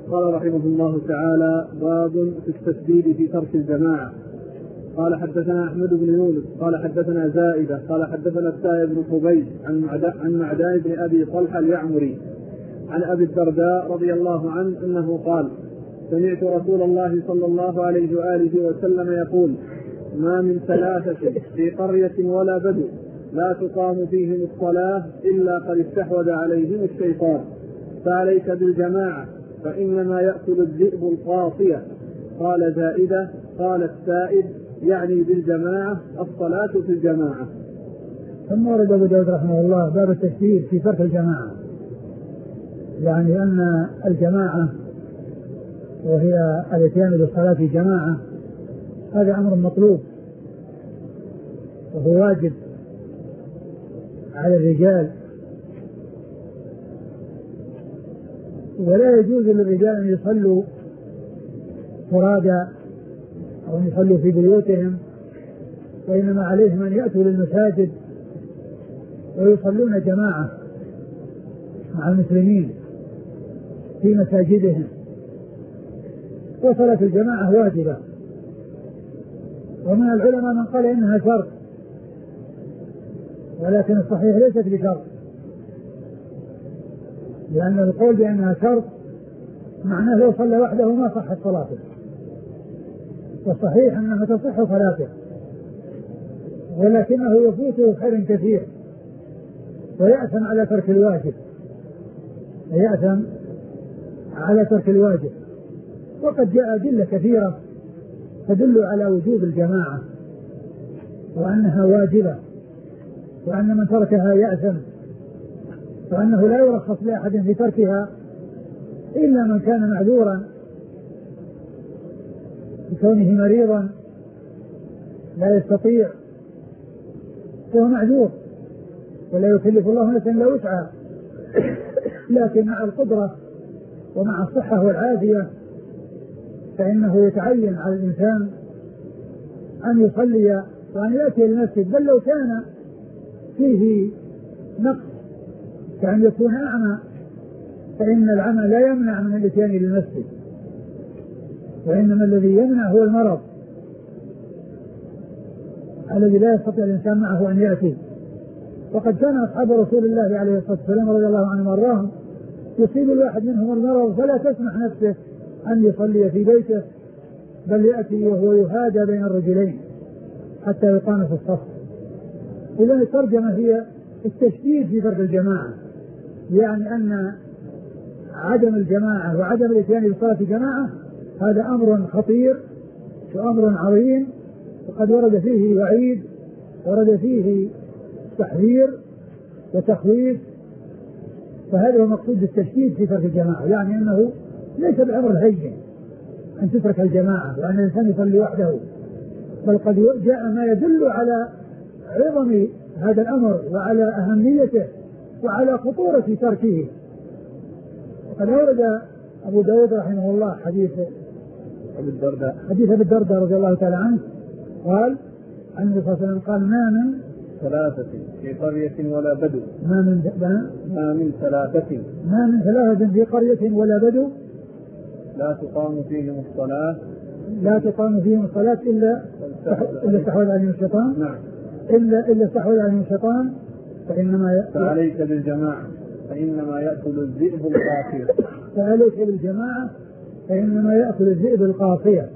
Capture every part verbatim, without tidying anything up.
قال رحمه الله تعالى: باب في التسديد في ترك الجماعة. قال حدثنا أحمد بن يونس قال حدثنا زائدة قال حدثنا السائب بن حبيب عن معدان بن أبي طلحة اليعمري عن أبي الدرداء رضي الله عنه أنه قال: سمعت رسول الله صلى الله عليه وآله وسلم يقول: ما من ثلاثة في قرية ولا بدو لا تقام فيهم الصلاة إلا قد استحوذ عليهم الشيطان، فعليك بالجماعة فإنما يأكل الذئب القاصية. قال زائدة: قال السائب يعني بالجماعة الصلاة في الجماعة. ثم ورد أبو داود رحمه الله باب التشديد في ترك الجماعة، يعني أن الجماعة وهي الاتيان بالصلاة في جماعة هذا أمر مطلوب وهو واجب على الرجال، ولا يجوز للرجال أن يصلوا فرادى أو أن يصلوا في بيوتهم، وإنما عليهم أن يأتوا للمساجد ويصلون جماعة مع المسلمين في مساجدهم. وصلاة الجماعة واجبة، ومن العلماء من قال إنها شرط، ولكن الصحيح ليست بشرط، لأن القول بأنها شرط معناه لو صلى وحده ما صحت صلاته، والصحيح أنها تصح صلاته، ولكنه يفوته خير كثير ويأثم على ترك الواجب ويأثم على ترك الواجب. وقد جاء أدلة كثيرة تدل على وجوب الجماعة وأنها واجبة، وأن من تركها يأثم، وأنه لا يرخص لأحد في تركها إلا من كان معذورا بكونه مريضا لا يستطيع فهو معذور، ولا يكلف الله نفسا إلا وسعها، لكن مع القدرة ومع الصحة والعافية فإنه يتعين على الإنسان أن يصلي وأن يأتي للمسجد، بل لو كان فيه نقص كأن يكون أعمى فإن العمى لا يمنع من الاتيان للمسجد، وإنما الذي يمنع هو المرض الذي لا يستطيع الإنسان معه أن يأتي. وقد كان أصحاب رسول الله عليه الصلاة والسلام رضي الله عنهم وارضاهم يصيب الواحد منهم المرض فلا تسمح نفسه أن يصلي في بيته، بل يأتي وهو يهادى بين الرجلين حتى يقام في الصف. إذا الترجمة هي التشديد في ترك الجماعة، يعني أن عدم الجماعة وعدم الاتيان بصلاة الجماعة هذا أمر خطير وأمر عظيم، وقد ورد فيه وعيد، ورد فيه تحذير وتخويف. فهذا هو مقصود التشديد في ترك الجماعة، يعني أنه ليس بأمر هين أن تترك الجماعة وأن الإنسان يصلي وحده، بل قد جاء ما يدل على عظم هذا الأمر وعلى أهميته وعلى خطورة تركه. وقد أورد أبو داود رحمه الله حديث أبي الدرداء حديث أبي الدرداء رضي الله تعالى عنه قال عن النبي صلى الله عليه وسلم قال: ما من ثلاثة في قرية ولا بدو ما من ما من ثلاثة ما من ثلاثة في قرية ولا بدو لا تقام فيهم الصلاة لا تقام فيهم الصلاة إلا إلا استحوذ عليهم الشيطان نعم إلا إلا استحوذ عليهم الشيطان فإنما فعليك بالجماعة فإنما يأكل الذئب القاصية فعليك بالجماعة فإنما يأكل الذئب القاصية.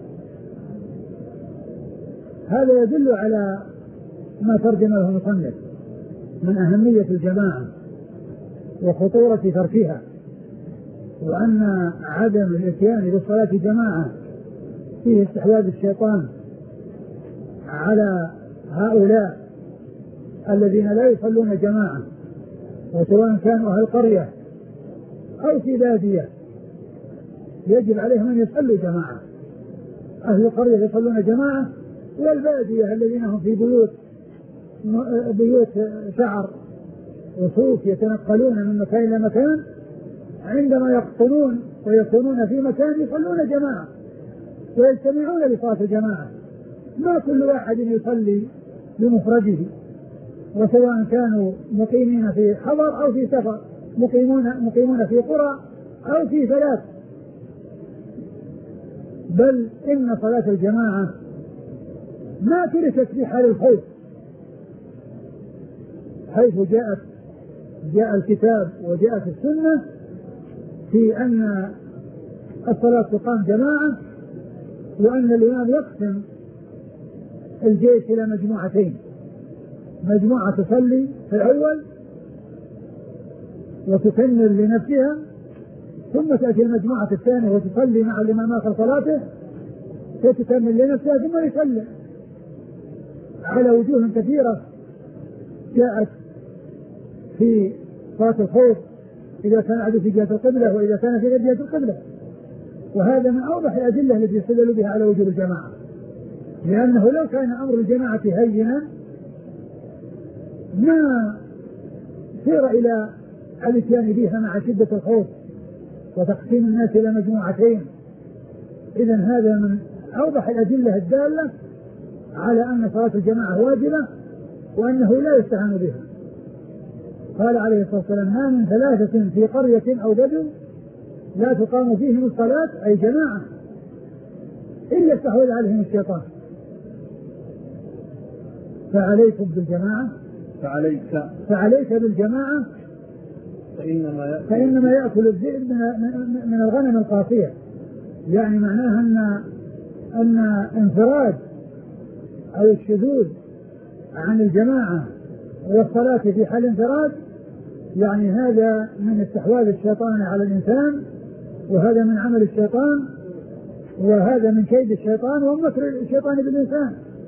هذا يدل على ما ترجم له المصنف من أهمية الجماعة وخطورة تركها، وأن عدم الاتيان بالصلاة جماعة فيه استحواذ الشيطان على هؤلاء الذين لا يصلون جماعة، وسواء كانوا أهل قرية أو في بادية يجب عليهم أن يصلوا جماعة. أهل القرية يصلون جماعة، والبادية الذين هم في بيوت بيوت شعر وصوف يتنقلون من مكان إلى مكان، عندما يقطنون ويكونون في مكان يصلون جماعة ويجتمعون لصلاة الجماعة. ما كل واحد يصلي بمفرده، وسواء كانوا مقيمين في حضر أو في سفر، مقيمون مقيمون في قرى أو في ثلاث بل إن صلاة الجماعة ما تركت في حال الخوف، حيث جاءت جاء الكتاب وجاءت السنة في أن الصلاة تقام جماعة، وأن الإمام يقسم الجيش إلى مجموعتين، مجموعة تصلي في الأول وتكمل لنفسها، ثم تأتي المجموعة الثانية وتصلي مع الإمام آخر صلاته فتكمل لنفسها ثم يسلم، على وجوه كثيرة جاءت في صلاة الخوف إذا كان عدو في جهة القبلة وإذا كان في جهة القبلة. وهذا من أوضح الأدلة التي يستدل بها على وجوب الجماعة، لأنه لو كان أمر الجماعة هينا ما سير إلى الاتيان بها مع شدة الخوف وتقسيم الناس إلى مجموعتين. إذن هذا من أوضح الأدلة الدالة على أن صلاة الجماعة واجبة وأنه لا يستهان بها. قال عليه الصلاة والسلام: ما من ثلاثة في قرية أو بدو لا تقام فيهم الصلاة أي جماعة إلا استحوذ عليهم الشيطان. فعليكم بالجماعة فعليك فعليك بالجماعة فإنما يأكل, فإنما يأكل الذئب من, من الغنم القاصية. يعني معناها أن أن انفراد أو الشذوذ عن الجماعة والصلاة في حال انفراد يعني هذا من استحواذ الشيطان على الإنسان، وهذا من عمل الشيطان، وهذا من كيد الشيطان ومكر الشيطان بالإنسان.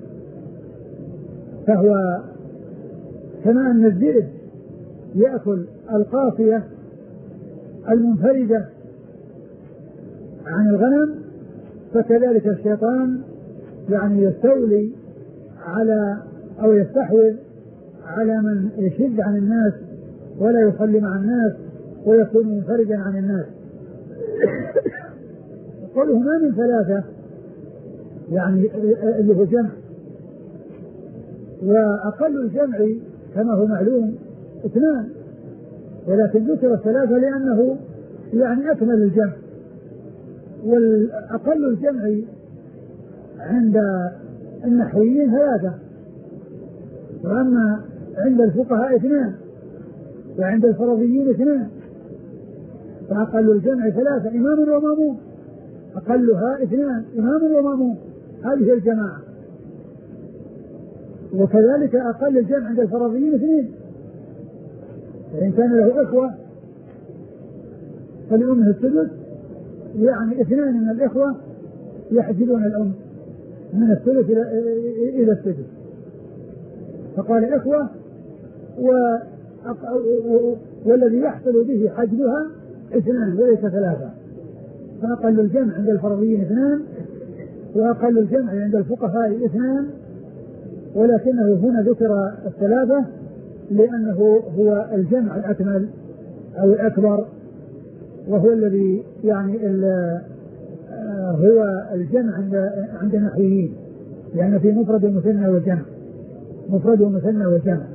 فهو كما أن الذئب يأكل القاصية المنفردة عن الغنم، فكذلك الشيطان يعني يستولي على أو يستحوذ على من يشد عن الناس ولا يصلي مع الناس ويكون منفردا عن الناس. قوله ما من ثلاثة يعني اللي هو جمع، وأقل الجمع كما هو معلوم اثنان، ولكن ذكر الثلاثة لأنه يعني أكمل الجمع. والأقل الجمع عند النحويين ثلاثة، وأما عند الفقهاء اثنان، وعند الفرضيين اثنان. فأقل الجمع ثلاثة: إمام وماموم، أقلها اثنان: إمام وماموم، هذه الجماعة. وكذلك أقل الجمع عند الفرضيين اثنين، فإن كان له إخوة فلأمه السدس، يعني اثنان من الإخوة يحجبون الأم من الثلث إلى السدس، فقال إخوة و... والذي يحصل به حجبها اثنان وليس ثلاثة. فأقل الجمع عند الفرضيين اثنان، وأقل الجمع عند الفقهاء اثنان، ولكنه هنا ذكر الثلاثة لأنه هو الجمع الأكمل أو الأكبر، وهو الذي يعني هو الجمع عند عند النحويين، لأن في مفرد ومثنى والجمع، مفرد ومثنى والجمع.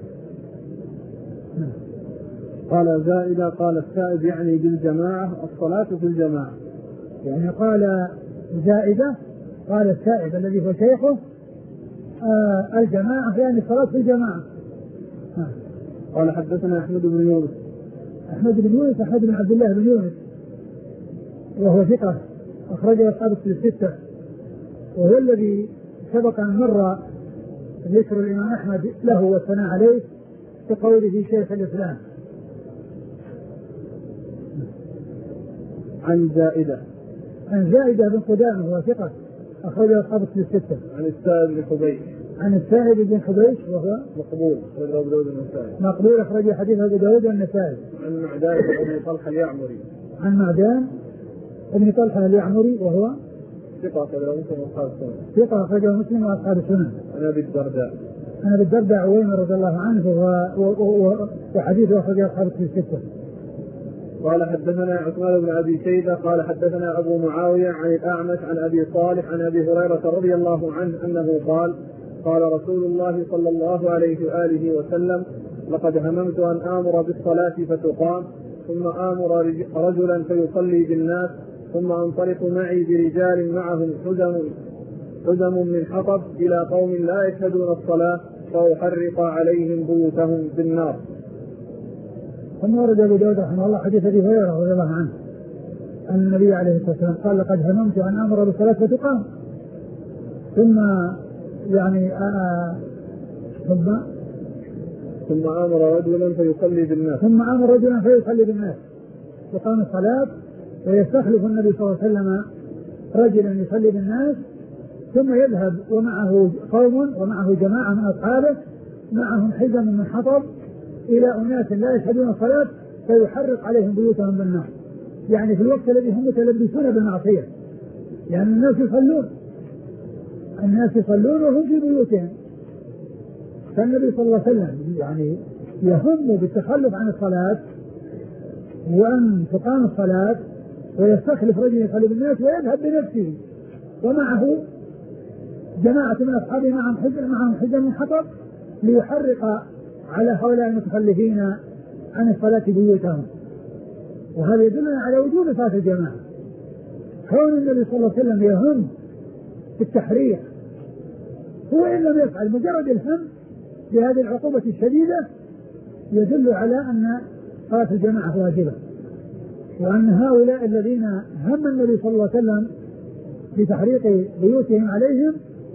قال زائدة قال السائب يعني بالجماعة الصلاة في الجماعة. يعني قال زائدة قال السائب الذي هو شيخه آه الجماعة يعني الصلاة في الجماعة. آه. قال حدثنا أحمد بن يونس أحمد بن يونس أحمد بن عبد الله بن يونس وهو ثقة أخرجه أصحاب الستة، وهو الذي سبق أن مر ذكر الإمام أحمد له والثناء عليه بقوله شيخ الإسلام. عن زائدة عن زائدة بن قدامة وهو ثقة أخرجه أصحاب الستة. عن السائب بن حبيش عن السائب بن حبيش وهو مقبول أخرجه أبو داود النسائي مقبول أخرجه حديث أبو داود النسائي. عن معدان بن طلحة اليعمري عن معدان ابن طلحة اليعمري وهو ثقة أخرجه مسلم وأصحاب السنن ثقة أخرجه مسلم وأصحاب السنن. عن أبي الدرداء عن أبي الدرداء عويمر رضي الله عنه وحديثه أخرجه أصحاب الستة. قال حدثنا عثمان بن أبي شيبة قال حدثنا أبو معاوية عن الأعمش عن أبي صالح عن أبي هريرة رضي الله عنه أنه قال قال رسول الله صلى الله عليه وآله وسلم: لقد هممت أن آمر بالصلاة فتقام ثم آمر رجلا فيصلي بالناس ثم انطلق معي برجال معهم حزم حزم من حطب إلى قوم لا يشهدون الصلاة فأحرق عليهم بيوتهم بالنار. ثم ورد أبو داود رحمه الله حديث أبي هريرة رضي الله عنه أن النبي عليه الصلاة والسلام قال لقد هممت أن أمر بالصلاة فتقام ثم يعني آآ ثم ثم أمر رجلا فيصلي بالناس ثم أمر رجلا فيصلي بالناس تقام الصلاة ويستخلف النبي صلى الله عليه وسلم رجلا يصلي بالناس ثم يذهب ومعه قوم ومعه جماعة من أصحابه معهم حزم من حطب إلى أناس لا يشهدون الصلاة فيحرق عليهم بيوتهم بالنار. يعني في الوقت الذي هم متلبسون بالمعصية يعني الناس يصلون الناس يصلون وهم في بيوتهم فالنبي صلى الله عليه وسلم يعني يهم بالتخلف عن الصلاة وأن تقام الصلاة ويستخلف رجل يصلي بالناس ويذهب بنفسه ومعه جماعة من أصحابه معهم حزم معهم حزم من حطب ليحرق على هؤلاء المتخلفين عن الصلاة بيوتهم. وهذا يدلنا على وجوب صلاة الجماعة. كون النبي صلى الله عليه وسلم يهم بالتحريق هو إن لم يفعل مجرد الهم بهذه العقوبة الشديدة يدل على أن صلاة الجماعة واجبة وأن هؤلاء الذين هم النبي صلى الله عليه وسلم بتحريق بيوتهم عليهم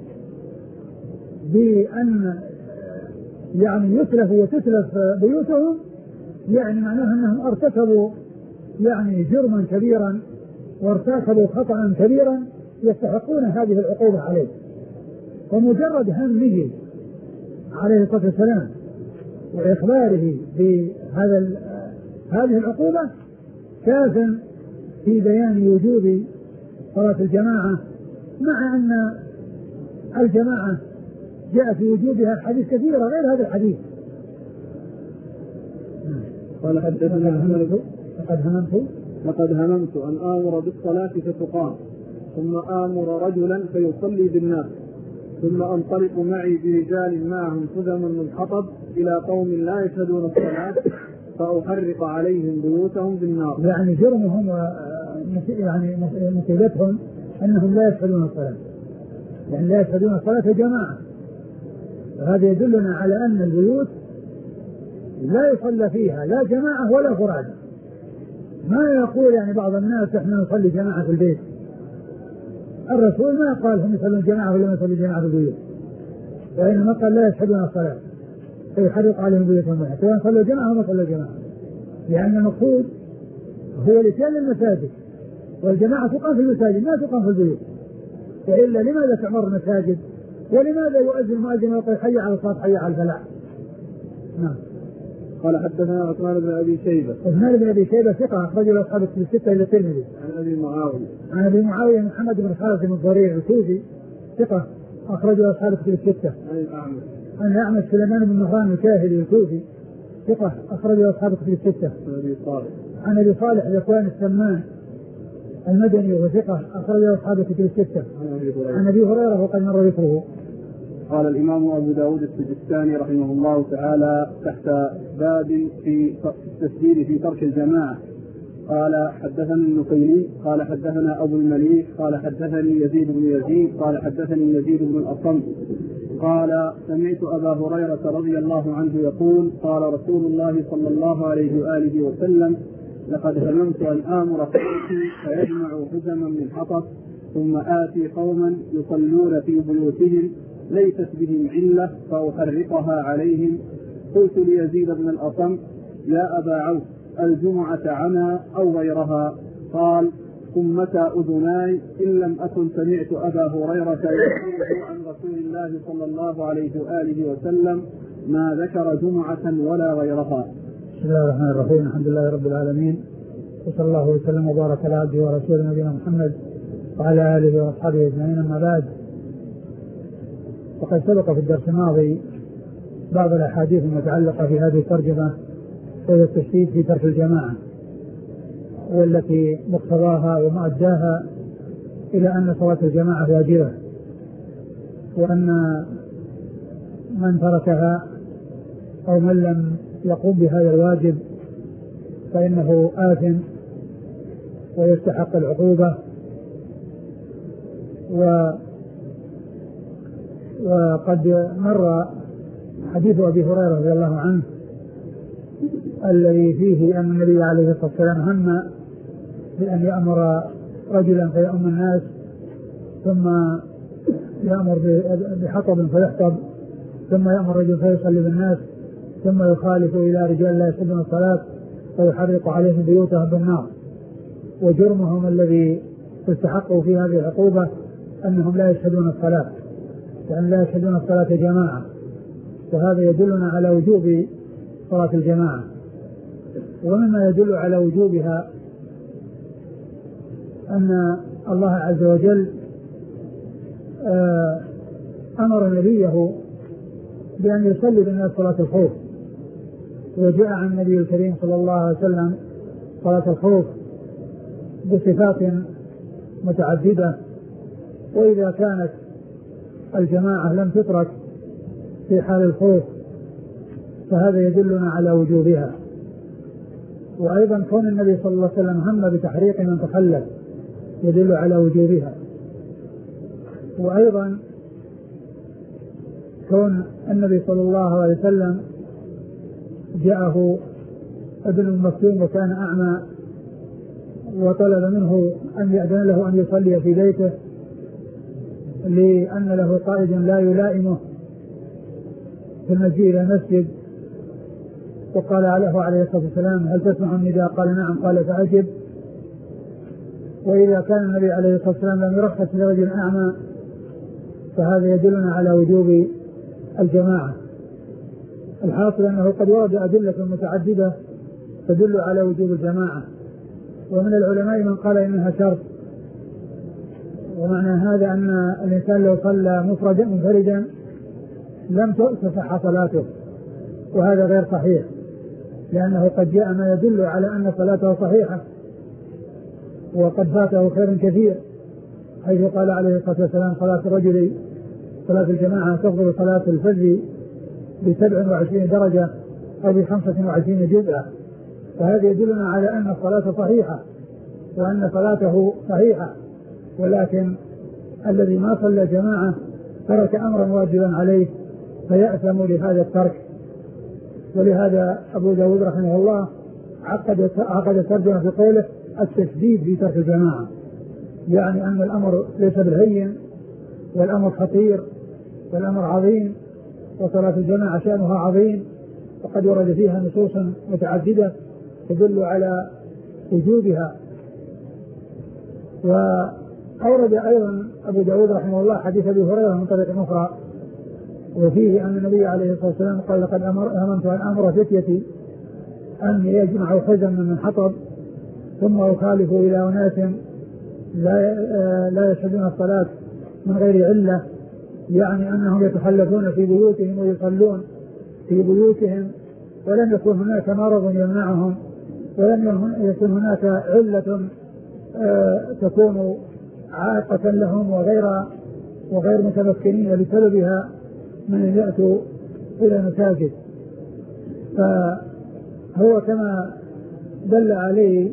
بأن يعني يتلف وتتلف بيوتهم يعني معناها أنهم ارتكبوا يعني جرما كبيرا وارتكبوا خطأ كبيرا يستحقون هذه العقوبة عليه. ومجرد همه عليه الصلاة والسلام وإخباره بهذا هذه العقوبة كاف في بيان وجوب صلاة الجماعة مع أن الجماعة جاء في وجوبها حديث كثيرة غير هذا الحديث. قال حدثنا هممت لقد هممت لقد هممت أن آمر بالصلاة فتقام ثم آمر رجلا فيصلي بالناس ثم أنطلق معي برجال معهم حزم من حطب إلى قوم لا يشهدون الصلاة فأحرق عليهم بيوتهم بالنار. يعني جرمهم يعني مصيبتهم أنهم لا يشهدون الصلاة يعني لا يشهدون الصلاة جماعة. وهذا يدلنا على أن البيوت لا يصلى فيها لا جماعة ولا فراد. ما يقول يعني بعض الناس احنا نصلي جماعة في البيت. الرسول ما قال هم يصلون جماعة ولا يصلي جماعة في البيوت وإنما قال لا يشهدون الصلاة فيحرق عليهم بيوتهم سواء صلوا جماعة وما صلوا جماعة لأن المقصود هو الاتيان المساجد والجماعة تقام في المساجد ما تقام في البيوت. وإلا لماذا تعمر المساجد ولماذا يؤذن المؤذن ويقول حي على الصلاة حي على الفلاح. نعم. قال حدثنا عثمان بن أبي شيبة عثمان بن أبي شيبة ثقة أخرج له أصحاب الكتب الستة إلى الترمذي. عن أبي معاوية عن أبي معاوية محمد بن خالد بن الضرير الكوفي ثقة أخرج له أصحاب الكتب الستة. عن الأعمش عن الأعمش سليمان بن مهران الكاهلي الكوفي ثقة أخرج له أصحاب الكتب الستة. عن أبي صالح عن أبي صالح ذكوان السمان المدني وثقة أخرج له أصحاب الكتب الستة. عن أبي هريرة وقد مر ذكره. قال الإمام أبو داود السجستاني رحمه الله تعالى تحت باب في التسجيل في ترك الجماعة قال حدثنا النقيلي قال حدثنا أبو المليح قال حدثني يزيد بن يزيد قال حدثني يزيد بن الأصم قال سمعت أبا هريرة رضي الله عنه يقول قال رسول الله صلى الله عليه وآله وسلم لقد هممت أن آمر قومي فيجمعوا حزما من حطب ثم آتي قوما يصلون في بيوتهم ليست بهم علة فأحرقها عليهم. قلت ليزيد بن الأصم يا أبا عوف الجمعة عنا أو غيرها؟ قال ثمة أذناي إن لم أكن سمعت أبا هريرة يقول عن رسول الله صلى الله عليه وآله وسلم ما ذكر جمعة ولا غيرها. بسم الله الرحمن الرحيم الحمد لله رب العالمين وصلى الله وسلم وبارك على عبده ورسوله نبينا محمد وعلى آله وأصحابه أجمعين. أما بعد وقد سبق في الدرس الماضي بعض الأحاديث المتعلقة في هذه الترجمة وهي التشديد في ترك الجماعة والتي مقتضاها ومؤداها إلى أن صلاة الجماعة واجبة وأن من تركها أو من لم يقوم بهذا الواجب فإنه آثم ويستحق العقوبة. و وقد مر حديث أبي هريرة رضي الله عنه الذي فيه أن النبي عليه الصلاة والسلام هم بأن يأمر رجلا فيؤم الناس ثم يأمر بحطب فيحطب ثم يأمر رجل فيصلي بالناس ثم يخالف إلى رجال لا يشهدون الصلاة فيحرق عليهم بيوتهم بالنار. وجرمهم الذي تستحقوا في هذه العقوبة أنهم لا يشهدون الصلاة، لأن لا يشهدون الصلاة جماعة، وهذا يدلنا على وجوب صلاة الجماعة. ومما يدل على وجوبها أن الله عز وجل أمر نبيه بأن يصلي بالناس صلاة الخوف، وجاء عن النبي الكريم صلى الله عليه وسلم صلاة الخوف بصفات متعددة، وإذا كانت الجماعة لم تترك في حال الخوف فهذا يدلنا على وجوبها. وأيضا كون النبي صلى الله عليه وسلم هم بتحريق من تخلف يدل على وجوبها. وأيضا كون النبي صلى الله عليه وسلم جاءه ابن مكتوم وكان أعمى وطلب منه أن يأذن له أن يصلي في بيته لأن له قائد لا يلائمه في المجيء إلى المسجد، وقال له عليه الصلاة والسلام هل تسمع النداء؟ قال نعم، قال فأجب. وإذا كان النبي عليه الصلاة والسلام لم يرخص لرجل أعمى فهذا يدلنا على وجوب الجماعة. الحاصل أنه قد ورد أدلة متعددة تدل على وجوب الجماعة، ومن العلماء من قال إنها شرط، ومعنى هذا أن الإنسان لو صلى مفردا منفردا لم تصح صلاته، وهذا غير صحيح، لأنه قد جاء ما يدل على أن صلاته صحيحة وقد فاته خير كثير، حيث قال عليه الصلاة والسلام صلاة الرجل صلاة الجماعة تفضل صلاة الفجر بسبع وعشرين درجة أو بخمسة وعشرين جزءا. فهذا يدلنا على أن الصلاة صحيحة وأن صلاته صحيحة، ولكن الذي ما صلى جماعة ترك أمرا واجبا عليه فيأثم لهذا الترك. ولهذا أبو داود رحمه الله عقد عقد الترجمة في قوله التشديد في ترك الجماعة، يعني أن الأمر ليس بالهين والأمر خطير والأمر عظيم، وصلاة الجماعة شأنها عظيم، وقد ورد فيها نصوص متعددة تدل على وجوبها. وأورد أيضا أبو داود رحمه الله حديث أبي هريرة من طريق أخرى، وفيه أن النبي عليه الصلاة والسلام قال لقد أمرت أن أمر فتيتي أن يجمعوا خزما من حطب ثم يخالفوا إلى أناس لا لا يشهدون الصلاة من غير علة، يعني أنهم يتخلفون في بيوتهم ويصلون في بيوتهم ولم يكن هناك مرض يمنعهم ولم يكن هناك علة تكون عائقة لهم وغير وغير متمكنين بسببها من أن يأتوا إلى المساجد. فهو كما دل عليه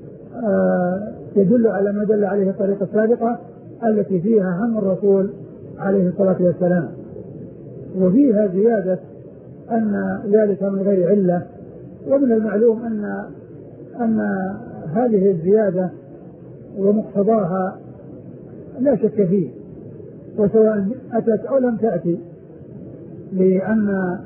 يدل على ما دل عليه الطريقة السابقة التي فيها هم الرسول عليه الصلاة والسلام، وفيها زيادة أن ذلك من غير علة. ومن المعلوم أن أن هذه الزيادة ومقتضاها لا شك فيه، وسواء أتت أو لم تأتي، لأن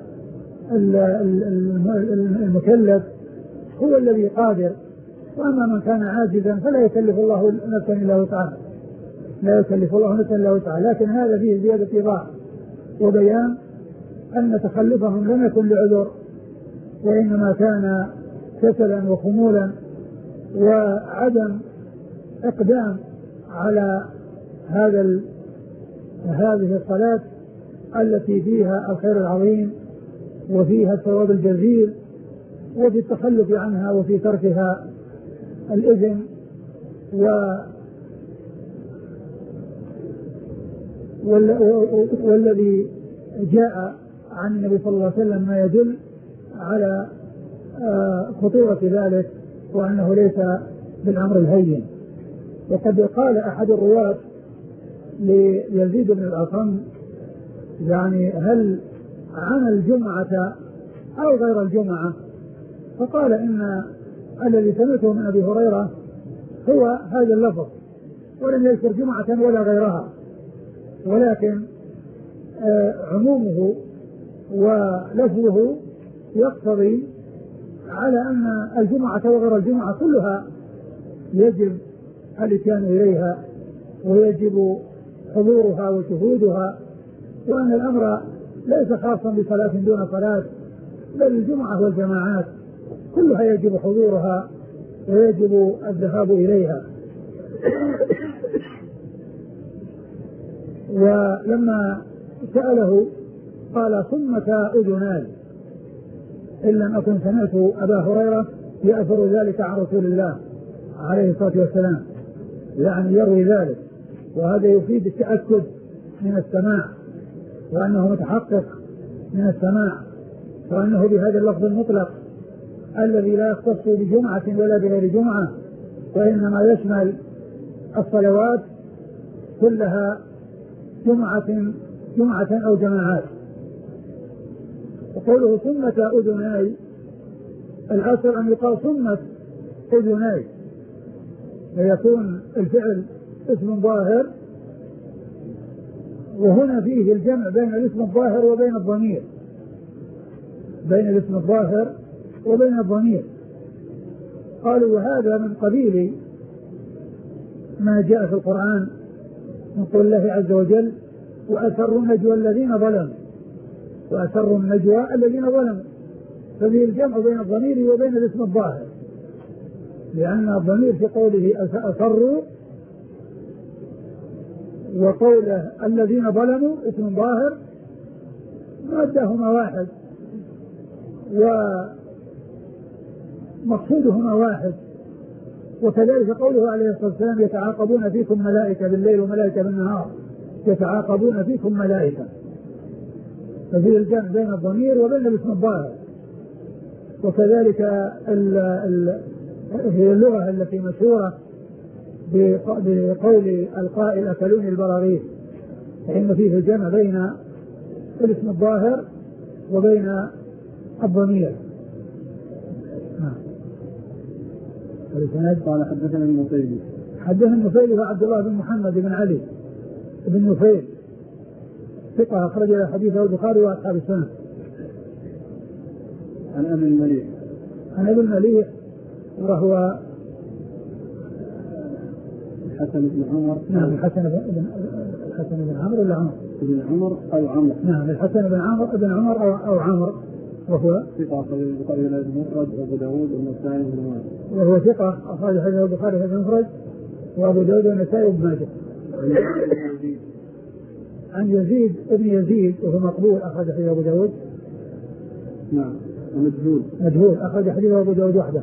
المكلف هو الذي قادر، وأما من كان عاجزا فلا يكلف الله نفسا إلا وسعها، لا يكلف الله نفسا إلا وسعها. لكن هذا فيه زيادة إيضاح وبيان أن تخلفهم لم يكن لعذر، وإنما كان كسلا وخمولا وعدم إقدام على هذا هذه الصلاة التي فيها الخير العظيم وفيها الثواب الجزيل، وفي التخلف عنها وفي تركها الإثم. و والذي جاء عن النبي صلى الله عليه وسلم ما يدل على خطورة ذلك، وأنه ليس بالأمر الهين. وقد قال أحد الرواة ليزيد بن الأصم يعني هل عن الجمعة أو غير الجمعة؟ فقال إن الذي سمعته من أبي هريرة هو هذا اللفظ، ولم يذكر جمعة ولا غيرها، ولكن آه عمومه ولفظه يقتضي على أن الجمعة وغير الجمعة كلها يجب الاتيان إليها ويجب حضورها وشهودها، وأن الأمر ليس خاصا بصلاة دون صلاة، بل الجمعة والجماعات كلها يجب حضورها ويجب الذهاب إليها. ولما سأله قال ثمة أذنان إن لم أكن سمعت أبا هريرة يأثر ذلك عن رسول الله عليه الصلاة والسلام، يعني يروي ذلك، وهذا يفيد التأكد من السماع وأنه متحقق من السماع، وأنه بهذا اللفظ المطلق الذي لا يختص بجمعة ولا بغير جمعة، وإنما يشمل الصلوات كلها جمعة جمعة أو جماعات. وقوله ثمة أذناي الأصل أن يقال ثمة أذناي، فيكون الفعل اسم ظاهر، وهنا فيه الجمع بين الاسم الظاهر وبين الضمير، بين الاسم الظاهر وبين الضمير. قالوا وهذا من قبيل ما جاء في القرآن من قول الله عز وجل وأسروا النجوى الذين ظلموا، وأسروا النجوى الذين ظلموا، ففيه الجمع بين الضمير وبين الاسم الظاهر، لأن الضمير في قوله أسروا وقوله الذين ظلموا اسم ظاهر مادهما واحد ومقصودهما واحد. وكذلك قوله عليه الصلاة والسلام يتعاقبون فيكم ملائكة بالليل وملائكة بالنهار، يتعاقبون فيكم ملائكة، ففيه الجمع بين الضمير وبين الاسم الظاهر. وكذلك ال ال هي اللغة التي مشهورة بقول القائل أكلوني البراغيث، فإن فيه الجمع بين الاسم الظاهر وبين الضمير. قال حدثنا النفيلي حدثنا النفيلي عبد الله بن محمد بن علي بن نفيل ثقة أخرج له حديثه البخاري وأصحاب السنن. عن أبي المليح عن أبي المليح وهو الحسن بن عمر. نعم الحسن بن الحسن بن عمرو ولا عمر؟ بن عمر أو عمر. نعم الحسن بن عمر بن عمر أو, أو عمر، وهو ثقة أخرج البخاري في المفرد وأبو داود والنسائي بن ماجه. وهو ثقة أخرج حديثه البخاري في المفرد وأبو داود والنسائي بن ماجه. عن يزيد ابن يزيد وهو مقبول أخرج حديث أبو داود. نعم ومجهول مجهول أخرج حديث أبو داود وحده.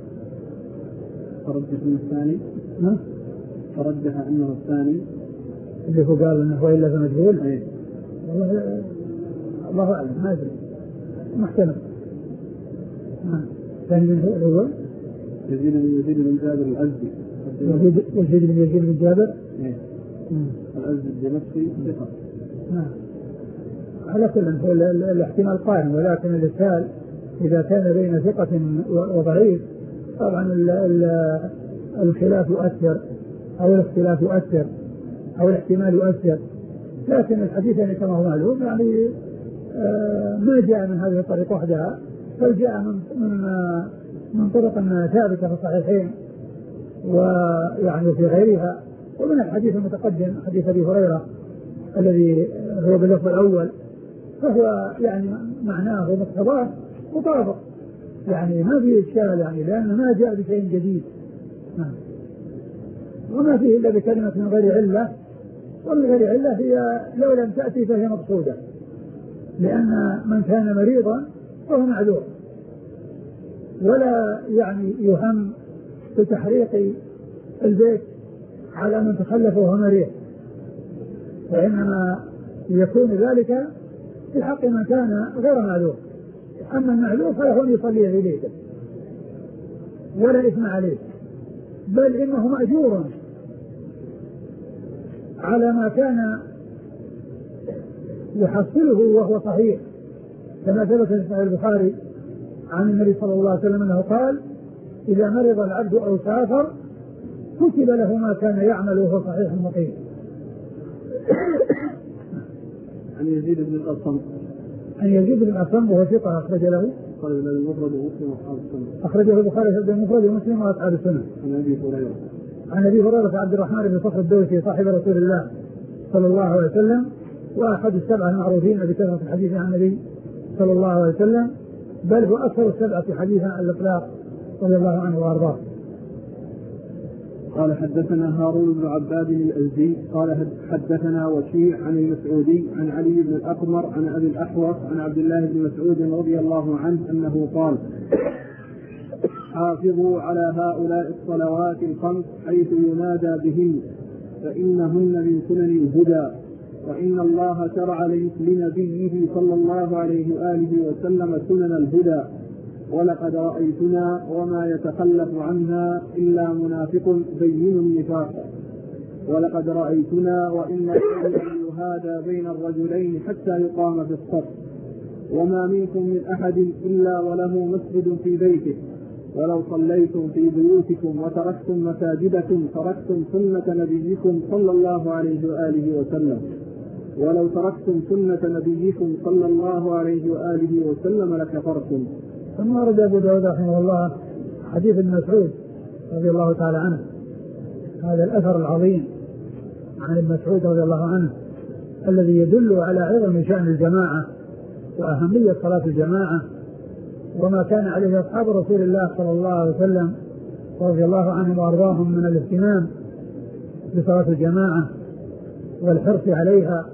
فرجح من الثاني. نعم فرجح أنه الثاني اللي هو قال أنه هو إلا فمجهول. أيه. والله الله أعلم ما أدري محتمل. نعم ثاني من هو يزيد بن يزيد بن جابر الأزدي. يزيد يزيد بن يزيد بن جابر. إيه. الأزدي بنفسه ثقة. نعم على كل هو الاحتمال قائم، ولكن الإرسال إذا كان بين ثقة وضعيف طبعا الخلاف يؤثر أو الاختلاف يؤثر أو الاحتمال يؤثر، لكن الحديث يعني كما هو معلوم يعني آه ما جاء من هذه الطريقة وحدها، بل جاء من من آه من طرق ثابتة في الصحيحين ويعني في غيرها. ومن الحديث المتقدم حديث أبي هريرة الذي هو باللفظ الأول فهو يعني معناه ومقتضاه مطابق، يعني ما فيه إشكال يعني، لأن ما جاء بشيء جديد وما فيه إلا بكلمة من غير علة، ومن غير علة هي لو لم تأتي فهي مقصودة، لأن من كان مريضا فهو معذور، ولا يعني يهم بتحريق البيت على من تخلف وهو مريض، وإنما يكون ذلك في حق من كان غير معذور. أما المعذور فله أن يصلي في بيته ولا إثم عليه، بل إنه مأجور على ما كان يحصله وهو صحيح، كما ثبت في صحيح البخاري عن النبي صلى الله عليه وسلم أنه قال: إذا مرض العبد أو سافر كتب له ما كان يعمل وهو صحيح مقيم. عن يزيد بن الأصم عن يزيد بن الأصم وهو ثقة أخرج له المفرد ومسلم وأصحاب السنة. أخرجه البخاري في المفرد ومسلم وأصحاب السنة. عن أبي هريرة عن أبي هريرة عبد الرحمن بن صخر الدوسي صاحب رسول الله صلى الله عليه وسلم، وأحد السبعة المعروفين بكثرة الحديث عن النبي صلى الله عليه وسلم، بل هو أكثر السبعة حديثا عن الإطلاق رضي الله عنه وأرضاه. قال: حدثنا هارون بن عباد الأزدي قال حدثنا وكيع عن المسعودي عن علي بن الأقمر عن أبي الأحوص عن عبد الله بن مسعود رضي الله عنه أنه قال: حافظوا على هؤلاء الصلوات الخمس حيث ينادى بهن فإنهن من سنن الهدى، وإن الله شرع لنبيه صلى الله عليه وآله وسلم سنن الهدى، ولقد رأيتنا وما يتخلف عنها إلا منافق بين النفاق، ولقد رأيتنا وإن الرجل يهادى بين الرجلين حتى يقام في الصف، وما منكم من أحد إلا وله مسجد في بيته، ولو صليتم في بيوتكم وتركتم مساجدكم تركتم سنة نبيكم صلى الله عليه وآله وسلم ولو تركتم سنة نبيكم صلى الله عليه وآله وسلم لكفرتم. ثم ورد أبو داود رحمه الله حديث ابن مسعود رضي الله تعالى عنه، هذا الأثر العظيم عن ابن مسعود رضي الله عنه الذي يدل على عظم شأن الجماعة وأهمية صلاة الجماعة، وما كان عليه أصحاب رسول الله صلى الله عليه وسلم رضي الله عنهم وأرضاهم من الاهتمام بصلاة الجماعة والحرص عليها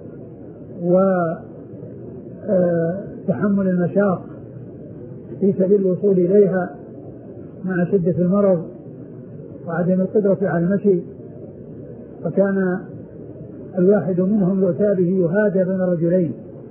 وتحمل المشاق في سبيل الوصول إليها مع شدة المرض وعدم القدرة على المشي. فكان الواحد منهم يؤتى به يهادى بين رجلين،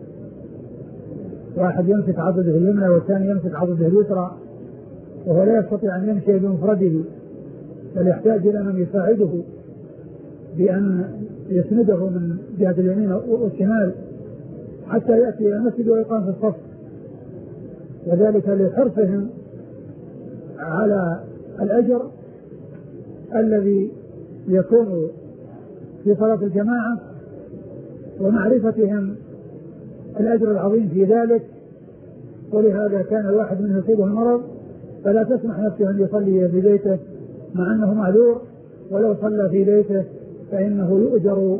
واحد يمسك عضده اليمنى والثاني يمسك عضده اليسرى، وهو لا يستطيع أن يمشي بمفرده، بل يحتاج إلى من يساعده بأن يسنده من جهة اليمين والشمال حتى يأتي إلى المسجد ويقام في الصف، وذلك لحرصهم على الأجر الذي يكون في صلاة الجماعة ومعرفتهم الأجر العظيم في ذلك. ولهذا كان الواحد منهم يصيبه المرض فلا تسمح نفسه أن يصلي في بيته مع أنه معذور، ولو صلى في بيته فإنه يؤجر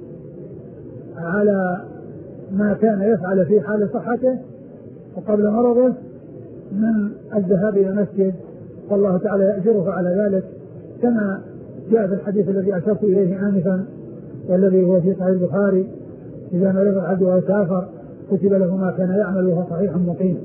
على ما كان يفعل في حال صحته وقبل مرضه من الذهاب إلى المسجد، والله تعالى يأجره على ذلك، كما جاء في الحديث الذي أشرت إليه آنفا والذي هو في صحيح البخاري: إذا مرض العبد وسافر كتب له ما كان يعمل وهو صحيح مقيم.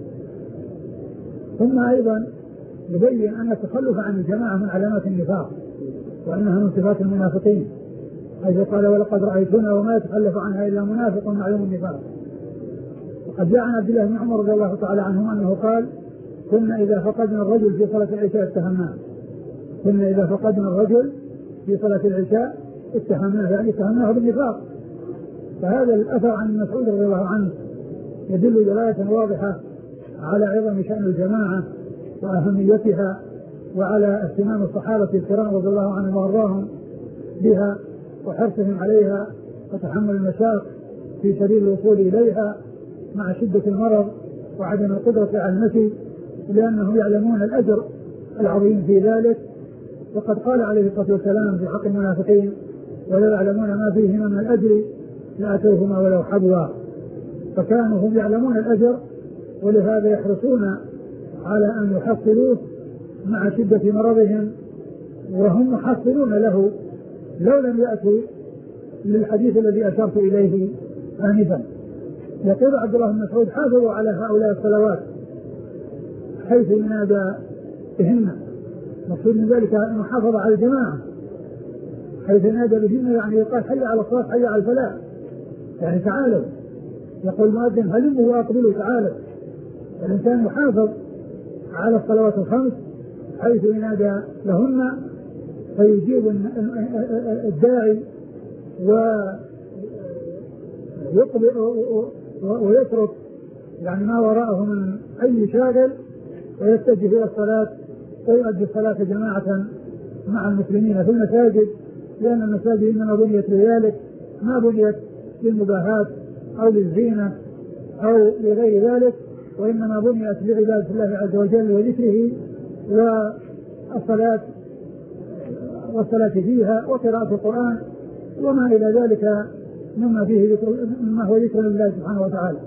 ثم أيضا يبين أن التخلف عن الجماعة من علامات النفاق، وأنها من صفات المنافقين، حيث قال: ولقد رأيتنا وما يتخلف عنها إلا منافق معلوم النفاق. وقد جاء عن عبد الله بن عمر رضي الله تعالى عنهما أنه قال: كنا إذا فقدنا الرجل في صلاة العشاء اتهمناه كنا إذا فقدنا الرجل في صلاة العشاء اتهمناه، يعني اتهمناه بالنفاق. فهذا الأثر عن مسعود رضي الله عنه يدل دلالة واضحة على عظم شأن الجماعة وأهميتها، وعلى اهتمام الصحابة الكرام رضي الله عنهم وأرضاهم بها وحرصهم عليها وتحمل المشاق في سبيل الوصول إليها مع شدة المرض وعدم القدرة على المشي، لأنهم يعلمون الأجر العظيم في ذلك. وقد قال عليه الصلاة والسلام في حق المنافقين: ولو يعلمون ما فيهما من الأجر لأتوهما ولو حبوا. فكانوا هم يعلمون الأجر، ولهذا يحرصون على أن يحصلوه مع شدة مرضهم، وهم محصلون له لو لم يأتوا للحديث الذي أشرت إليه آنفا. يقول عبد الله بن مسعود: حافظوا على هؤلاء الصلوات حيث ينادى بهن. مقصود من ذلك المحافظة على الجماعة، حيث ينادى بهن يعني يقال: حي على الصلاة حي على الفلاح، يعني تعالوا. يقول المؤذن: هلموا وأقبلوا تعالوا. الإنسان يحافظ على الصلوات الخمس حيث ينادى لهن فيجيب الداعي ويترك يعني ما وراءه من أي شاغل ويتجه إلى الصلاة ويؤدي الصلاة جماعة مع المسلمين في المساجد، لأن المساجد إنما بنيت لذلك ما بنيت للمباهات أو للزينة أو لغير ذلك، وإنما بنيت لعبادة الله عز وجل وذكره والصلاة والصلاة فيها وقراءة القرآن وما إلى ذلك مما فيه ذكر مما هو ذكر لله سبحانه وتعالى.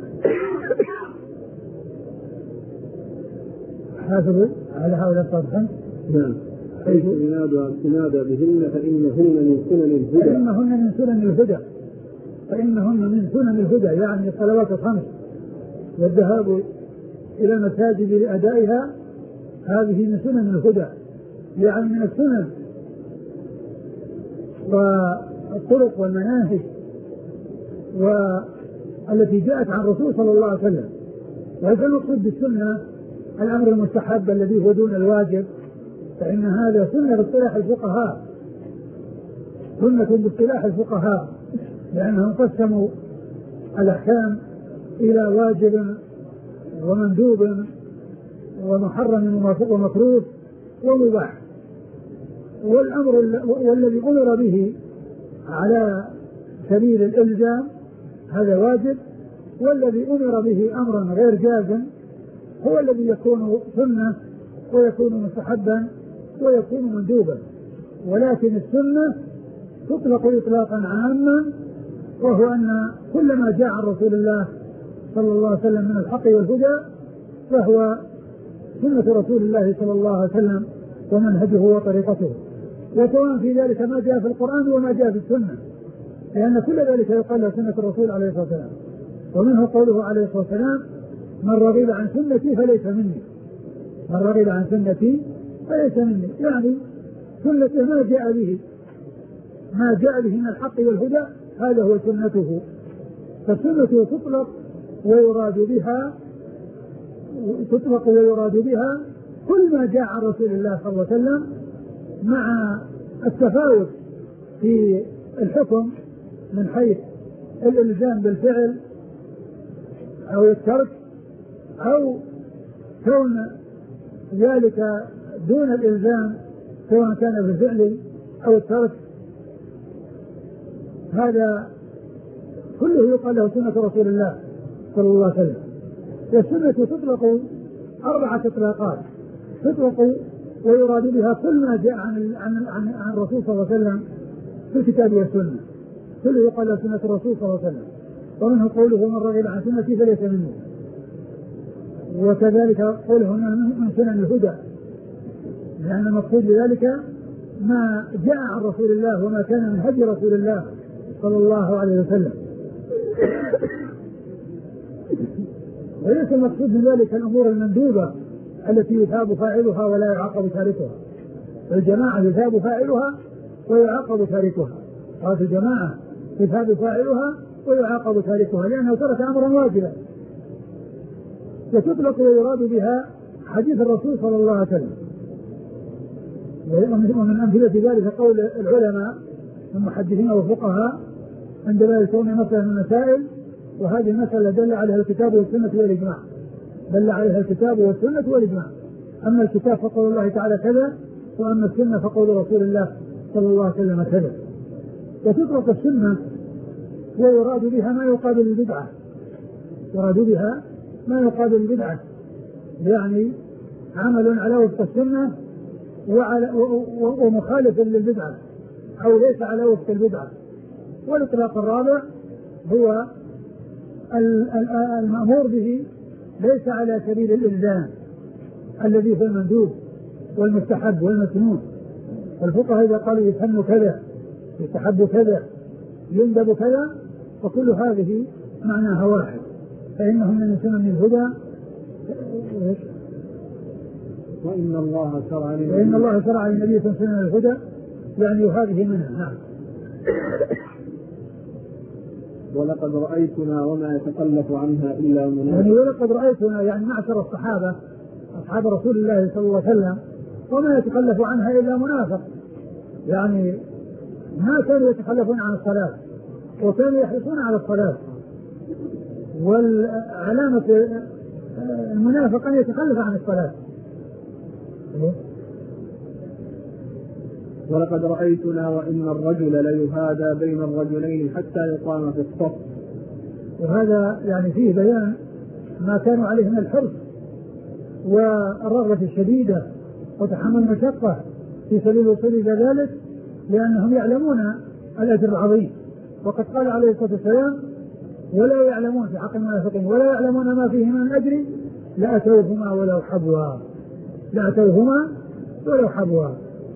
حافظوا على هؤلاء الصالحين. نعم. حيث ينادى بهن فإنهن من سنن الهدى. فإنهن من سنن الهدى. فإنهن من سنن الهدى يعني الصلوات الخمس والذهاب إلى المساجد لأدائها هذه من سنن الهدى، يعني من السنن والطرق والمناهج والتي جاءت عن الرسول صلى الله عليه وسلم. وهذا المقصود بالسنة الأمر المستحب الذي هو دون الواجب، فإن هذا سنة باصطلاح الفقهاء، سنة باصطلاح الفقهاء، لأنهم قسموا الأحكام إلى واجب ومندوب ومحرم ومكروه ومباح. والأمر والذي أمر به على سبيل الإلزام هذا واجب، والذي أمر به أمرا غير جازم هو الذي يكون سنة ويكون مستحبا ويكون مندوبا. ولكن السنة تطلق إطلاقا عاما، وهو أن كل ما جاء عن رسول الله صلى الله عليه وسلم من الحق والهدى فهو سنة رسول الله صلى الله عليه وسلم ومنهجه وطريقته، وسواء في ذلك ما جاء في القرآن وما جاء في السنة، لأن كل ذلك يقال له سنة الرسول عليه الصلاة والسلام. ومنه قوله عليه الصلاة والسلام: من رغب عن سنتي فليس مني. من رغب عن سنتي فليس مني، يعني سنته ما جاء به ما جاء به من الحق والهدى هذا هو سنته. فالسنة تطلق ويراد بها تطلق ويراد بها كل ما جاء عن رسول الله صلى الله عليه وسلم، مع التفاوت في الحكم من حيث الإلزام بالفعل أو الترك أو كون ذلك دون الإلزام سواء كان بالفعل أو الترك. هذا كله يقال له سنة رسول الله صلى الله عليه وسلم. والسنة تطلق أربعة إطلاقات، تطلق ويراد بها كل ما جاء عن عن عن, عن الرسول صلى الله عليه وسلم في الكتاب والسنة، كله يقال له سنة الرسول صلى الله عليه وسلم. ومنه قوله: من رغب عن سنتي فليس مني. وكذلك قوله من سنن الهدى، لأن المقصود بذلك ما جاء عن رسول الله وما كان من هدي رسول الله صلى الله عليه وسلم. وليس المقصود من ذلك الأمور المندوبة التي يثاب فاعلها ولا يعاقب تاركها. الجماعة يثاب فاعلها ويعاقب تاركها، قالت الجماعة يثاب فاعلها ويعاقب تاركها لأنه ترك أمرا واجبا. وتطلق ويراد بها حديث الرسول صلى الله عليه وسلم. ومن أمثلة ذلك قول العلماء المحدثين والفقهاء عندما يكون مسألة من المسائل، وهذه المسألة دل عليها الكتاب والسنة والإجماع، دل عليها الكتاب والسنة والإجماع. أما الكتاب فقول الله تعالى كذا، وأما السنة فقول رسول الله صلى الله عليه وسلم كذا. وتطلق السنة ويراد بها ما يقابل البدعة، يراد بها ما يقابل البدعة، يعني عمل على وفق السنة وعلى ومخالف للبدعة أو ليس على وفق البدعة. والإطلاق الرابع هو المأمور به ليس على سبيل الإلزام الذي في المندوب والمستحب والمسنون. الفقهاء إذا قالوا يسن كذا يستحب كذا يندب كذا وكل هذه معناها واحد، فإنهم من سنن الهدى. وإن الله شرع وإن الله شرع للنبي سنن الهدى، يعني هذه منها. نعم. ولقد رأيتنا وما يتخلف عنها إلا منافق. يعني ولقد رأيتنا يعني معشر الصحابة أصحاب رسول الله صلى الله عليه وسلم وما يتخلف عنها إلا منافق، يعني ما كانوا يتخلفون عن الصلاة وكانوا يحرصون على الصلاة. والعلامة المنافق أن يتخلف عن الصلاة. ولقد رأيتنا وإن الرجل ليهادى بين الرجلين حتى يقام في الصف. وهذا يعني فيه بيان ما كانوا عليه من الحرص والرغبة الشديدة وتحمل المشقة في سبيل الوصول إلى ذلك، لأنهم يعلمون الأجر العظيم. وقد قال عليه الصلاة والسلام: ولا يعلمون في حق المنافقين ولا يعلمون ما فيه من الأجر لأتوهما ولو حبوا لأتوهما ولو حبوا.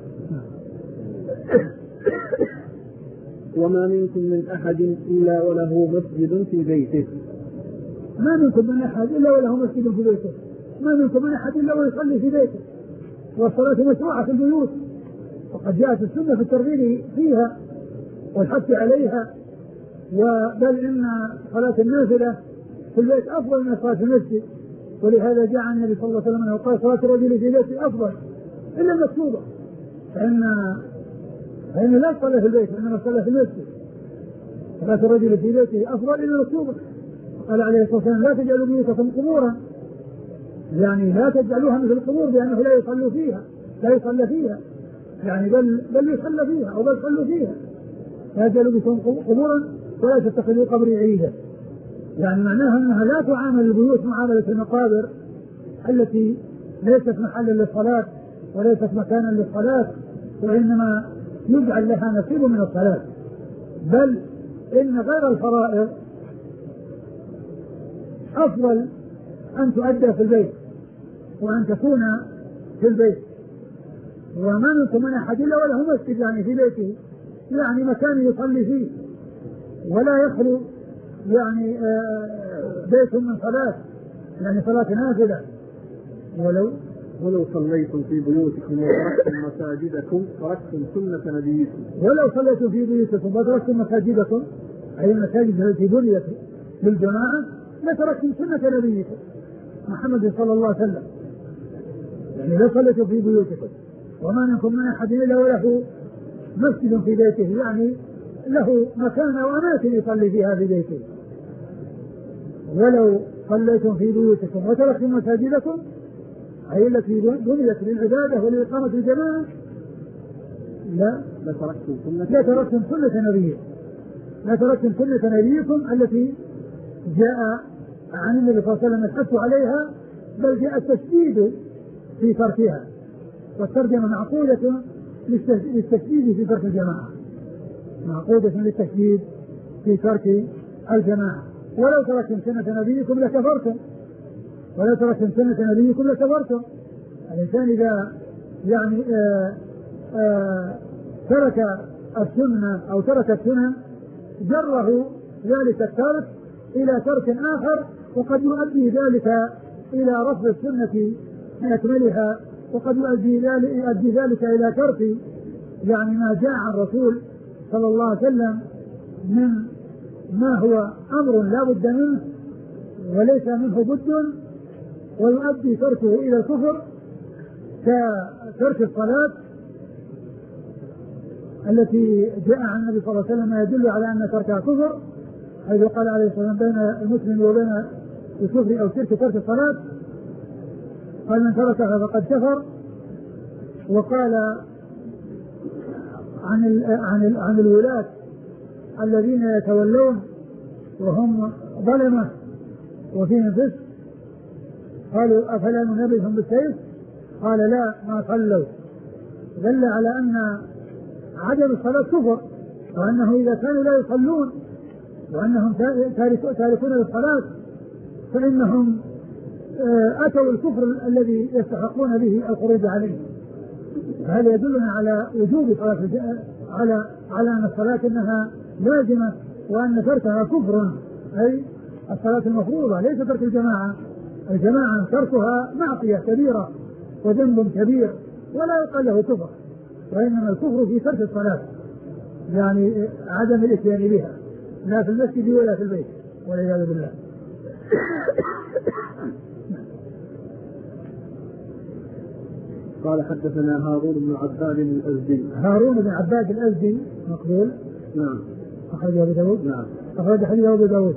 وما منكم من أحد إلا وله مسجد في بيته. ما منكم من أحد إلا وله مسجد في بيته. ما منكم من أحد إلا ويصلي في بيته. والصلاة مشروعة في البيوت، وقد جاءت السنة في الترغيب فيها والحث عليها، وبل إن صلاة النافلة في البيت أفضل من صلاة المسجد. ولهذا جاء عن النبي صلى الله عليه وسلم قال: صلاة الرجل في بيته أفضل إلا المكتوبة، فإن فإن لا صلى في البيت إنما صلى في المسجد. صلاة الرجل في بيته أفضل إلا المكتوبة. قال عليه الصلاة والسلام: لا تجعلوا بيوتكم قبورا، يعني لا تجعلوها مثل القبور بأنه لا يصلوا فيها لا يصلى فيها يعني بل بل يصلى فيها أو بل يصلوا فيها. لا تجعلوا بيوتكم قبورا ولا تتخذوا قبري عيدا، يعني معناها أنها لا تعامل البيوت معاملة المقابر التي ليست محلا للصلاة وليست مكانا للصلاة، وإنما يجعل لها نصيب من الصلاة. بل إن غير الفرائض أفضل أن تؤدى في البيت وأن تكون في البيت. وما منكم من أحد إلا وله مسجد، يعني في بيته، يعني مكان يصلي فيه ولا يخلو يعني بيت من صلاة، يعني صلاة نافلة. ولو ولو صليتم في بيوتكم وتركتم مساجدكم تركتم سنة نبيكم. ولو صليتم في بيوتكم وتركتم مساجدكم، أي المساجد التي بنيت للجماعة، لتركتم سنة نبيكم محمد صلى الله عليه وسلم. يعني لو صليتم في بيوتكم وما منكم من أحد إلا وله مسجد في بيته، يعني له مكان وأماكن يصلي فيها في بيته. ولو صليتم في بيوتكم وتركتم مساجدكم، أي التي بنيت للعبادة ولإقامة الجماعة، لا لتركتم سنة لا تركتم سنة نبيكم لا تركتم سنة نبيكم التي جاء عن النبي صلى الله عليه وسلم الحث عليها، بل جاء التشديد في تركها. والترجمة معقودة للتشديد في ترك الجماعة، معقودة للتشديد في ترك الجماعة. ولو تركتم سنة نبيكم لكفرتم ولو تركتم سنة نبيكم لكفرتم. الإنسان إذا يعني آآ آآ ترك السنة أو ترك السنة جره ذلك الترك إلى ترك آخر، وقد يؤدي ذلك إلى رفض السنة بأكملها، وقد يؤدي ذلك, يؤدي ذلك إلى ترك يعني ما جاء عن الرسول صلى الله عليه وسلم من ما هو أمر لا بد منه وليس منه بد، ويؤدي تركه إلى الكفر كترك الصلاة التي جاء عن النبي صلى الله عليه وسلم يدل على أن تركها كفر، حيث قال عليه الصلاة والسلام: بين المسلم وبين الكفر أو شرك ترك الصلاة، قال: من تركها فقد كفر. وقال عن ال عن ال عن الولاة الذين يتولون وهم ظلمة وفيهم فسق، قالوا: أفلا ننبذهم بالسيف؟ قال: لا، ما صلوا. دل على أن عدم الصلاة كفر، وأنه إذا كانوا لا يصلون وأنهم تاركون للصلاة فإنهم أتوا الكفر الذي يستحقون به الخروج عليه. هذا يدلنا على وجوب صلاة على على أن الصلاة إنها لازمة، وأن تركها كفر، أي الصلاة المفروضة، ليس ترك الجماعة. الجماعة تركها معصية كبيرة وذنب كبير ولا يقال له كفر، وإنما الكفر في ترك الصلاة، يعني عدم الاتيان بها، لا في المسجد ولا في البيت، والعياذ بالله. قال حدثنا هارون بن عباد الأزدي. هارون بن عباد الأزدي مقبول. نعم. أخرج أبو داود. نعم. أخرج حديث أبو داود.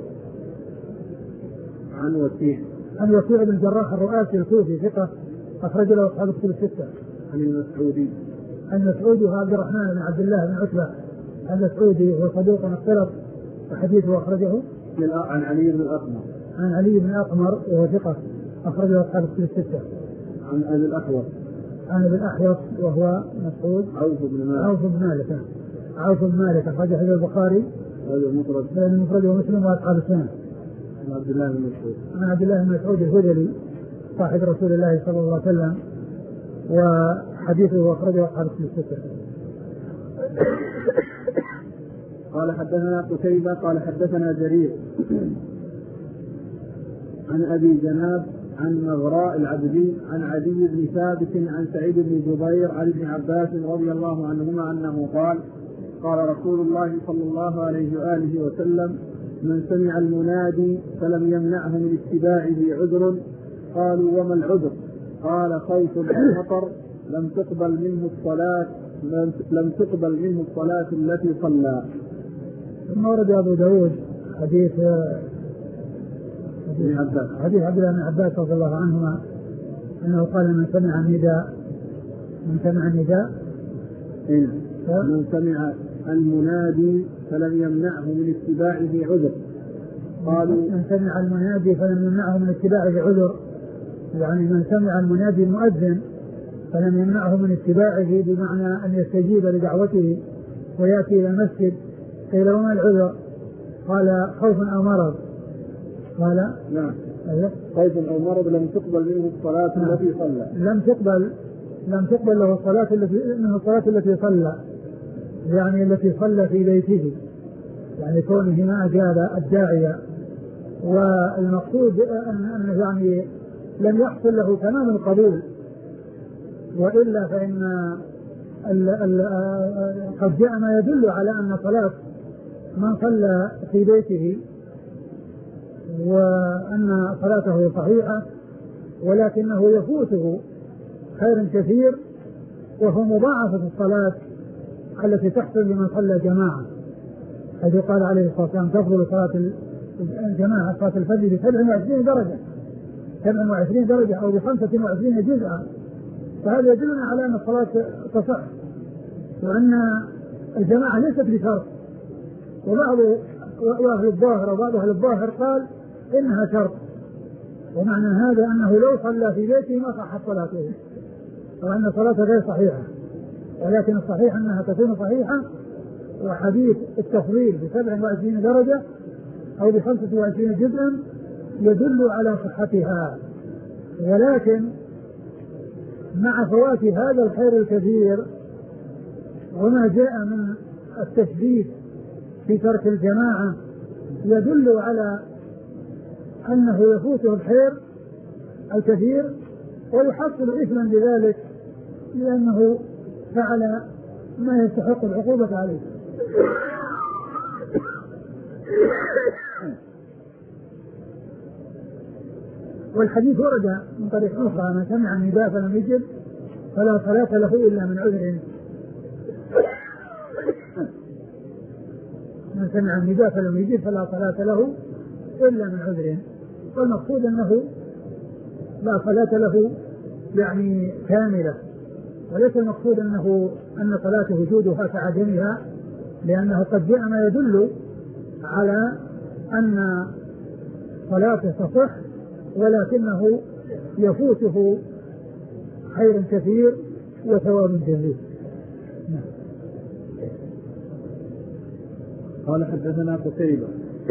عن وكيع. عن وكيع بن الجراح الرؤاسي الكوفي ثقة أخرج له أصحاب الكتب الستة. عن المسعودي. عن المسعودي وهو عبد الرحمن بن عبد الله بن عتبة المسعودي وهو صدوق اختلط وحديثه أخرجه. عن علي بن الأقمر. عن علي بن الأقمر وهو ثقة أخرج له أصحاب الكتب الستة. عن أبي الأحوص. عن أبي الأحوص وهو مسعود. عوف بن مالك. عوف بن مالك. عوف بن مالك أخرج حديث البخاري. هذا المفرد. هذا المفرد ومسلم وأصحاب السنة. عن عبد الله بن مسعود. عن عبد الله بن مسعود الهذلي صاحب رسول الله صلى الله عليه وسلم وحديثه أخرجه أصحاب الكتب الستة. قال حدثنا قتيبة قال حدثنا جرير عن أبي جناب عن مغراء العبدي عن علي بن ثابت عن سعيد بن جبير عن ابن عباس رضي الله عنهما أنه قال قال رسول الله صلى الله عليه وآله وسلم من سمع المنادي فلم يمنعه من اتباعه عذر قالوا وما العذر قال خوف المطر لم تقبل منه الصلاة لم تقبل منه الصلاة التي صلى. ثم ورد أبو داود حديث حديث عباس حديث عبد الله بن عباس رضي الله عنهما أنه قال من سمع النداء من سمع النداء إن من سمع المنادي فلم يمنعه من اتباعه عذر قالوا من سمع المنادي فلم يمنعه من اتباعه عذر يعني من سمع المنادي المؤذن فلم يمنعه من اتباعه بمعنى أن يستجيب لدعوته ويأتي إلى المسجد قيل وما العذر قال خوف أو مرض قال نعم خوف أو مرض لم تقبل منه الصلاة نعم. التي صلى لم تقبل لم تقبل له الصلاة التي منه الصلاة التي صلى يعني التي صلى في بيته يعني كونه ما أجاب الداعية والمقصود أنه يعني لم يحصل له تمام القبول وإلا فإن ال ال قد جاء ما يدل على أن صلاة من صلى في بيته وأن صلاته صحيحة ولكنه يفوته خير كثير وهو مضاعفة الصلاة التي تحصل لمن صلى جماعة حيث قال عليه الصلاة والسلام تفضل صلاة الجماعة صلاة الفجر بسبع وعشرين درجة سبع وعشرين درجة أو بخمسة وعشرين جزءا فهذا يدلنا على أن الصلاة تصح وأن الجماعة ليست بشرط وبعض أهل الظاهر وبعض أهل الظاهر قال إنها شرط ومعنى هذا أنه لو صلى في بيته ما صحت صلاته وأن صلاته غير صحيحة ولكن الصحيح أنها تكون صحيحة وحديث التفضيل بسبع وعشرين درجة أو بخمسة وعشرين جزءا يدل على صحتها ولكن مع فوات هذا الخير الكثير وما جاء من التشديد في ترك الجماعة يدل على أنه يفوته الخير الكثير ويحصل إثما بذلك لأنه فعل ما يستحق العقوبة عليه. والحديث ورد من طريق أخرى من سمع النداء فلم يجب فلا صلاة له إلا من عذر من سمع النداء فلم يجب فلا صلاة له إلا من عذر والمقصود أنه لا صلاة له يعني كاملة وليس المقصود أنه أن صلاته وجودها كعدمها لأنه قد جاء ما يدل على أن صلاته تصح ولكنه يفوته خير كثير وثواب جزيل. قال حدثنا قتيبة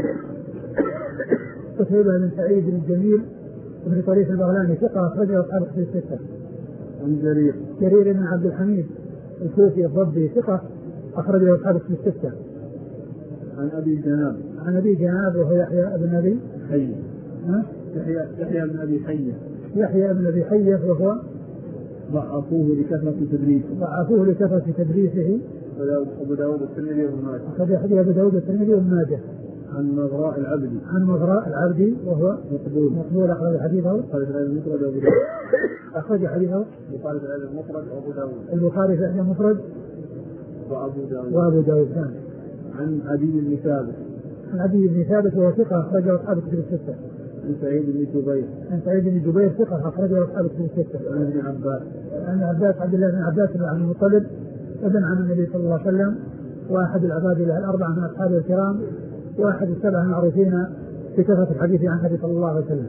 قتيبة بن سعيد بن الجميل وفي طريق البغلاني ثقة أخرجه أصحاب الكتب الستة. عن جرير جرير بن عبد الحميد الكوفي الضبي ثقة أخرجه أصحاب الكتب الستة. عن أبي جناب عن أبي جناب وهو يحيى بن أبي حية يحيى يحيى بن أبي حية يحيى بن أبي حية وهو ضعفوه لكثرة تدريسه ضعفوه لكثرة تدريسه أبو داود الترمذي وابن ماجه أخرج حديث أبو داود الترمذي وابن ماجه عن مغراء العبدي عن مغراء العبدي وهو مقبول مقبول أخرج حديثه قال في الأدب المفرد أبو داود أخرج حديثه البخاري في الأدب المفرد وأبو داود البخاري في الأدب المفرد وأبو داود وأبو داود نعم. عن عدي بن ثابت عن عدي بن ثابت وهو ثقة أخرجه أصحاب الكتب الستة. عن سعيد بن جبير عن سعيد بن جبير ثقة أخرجه أصحاب الكتب الستة. عن ابن عباس عن عباس عبد الله بن عباس بن عبد المطلب ابن عم النبي صلى الله عليه وسلم وأحد العباد له الأربعة من أصحابه الكرام وأحد السبعة المعروفين بكثرة الحديث عن النبي صلى الله عليه وسلم.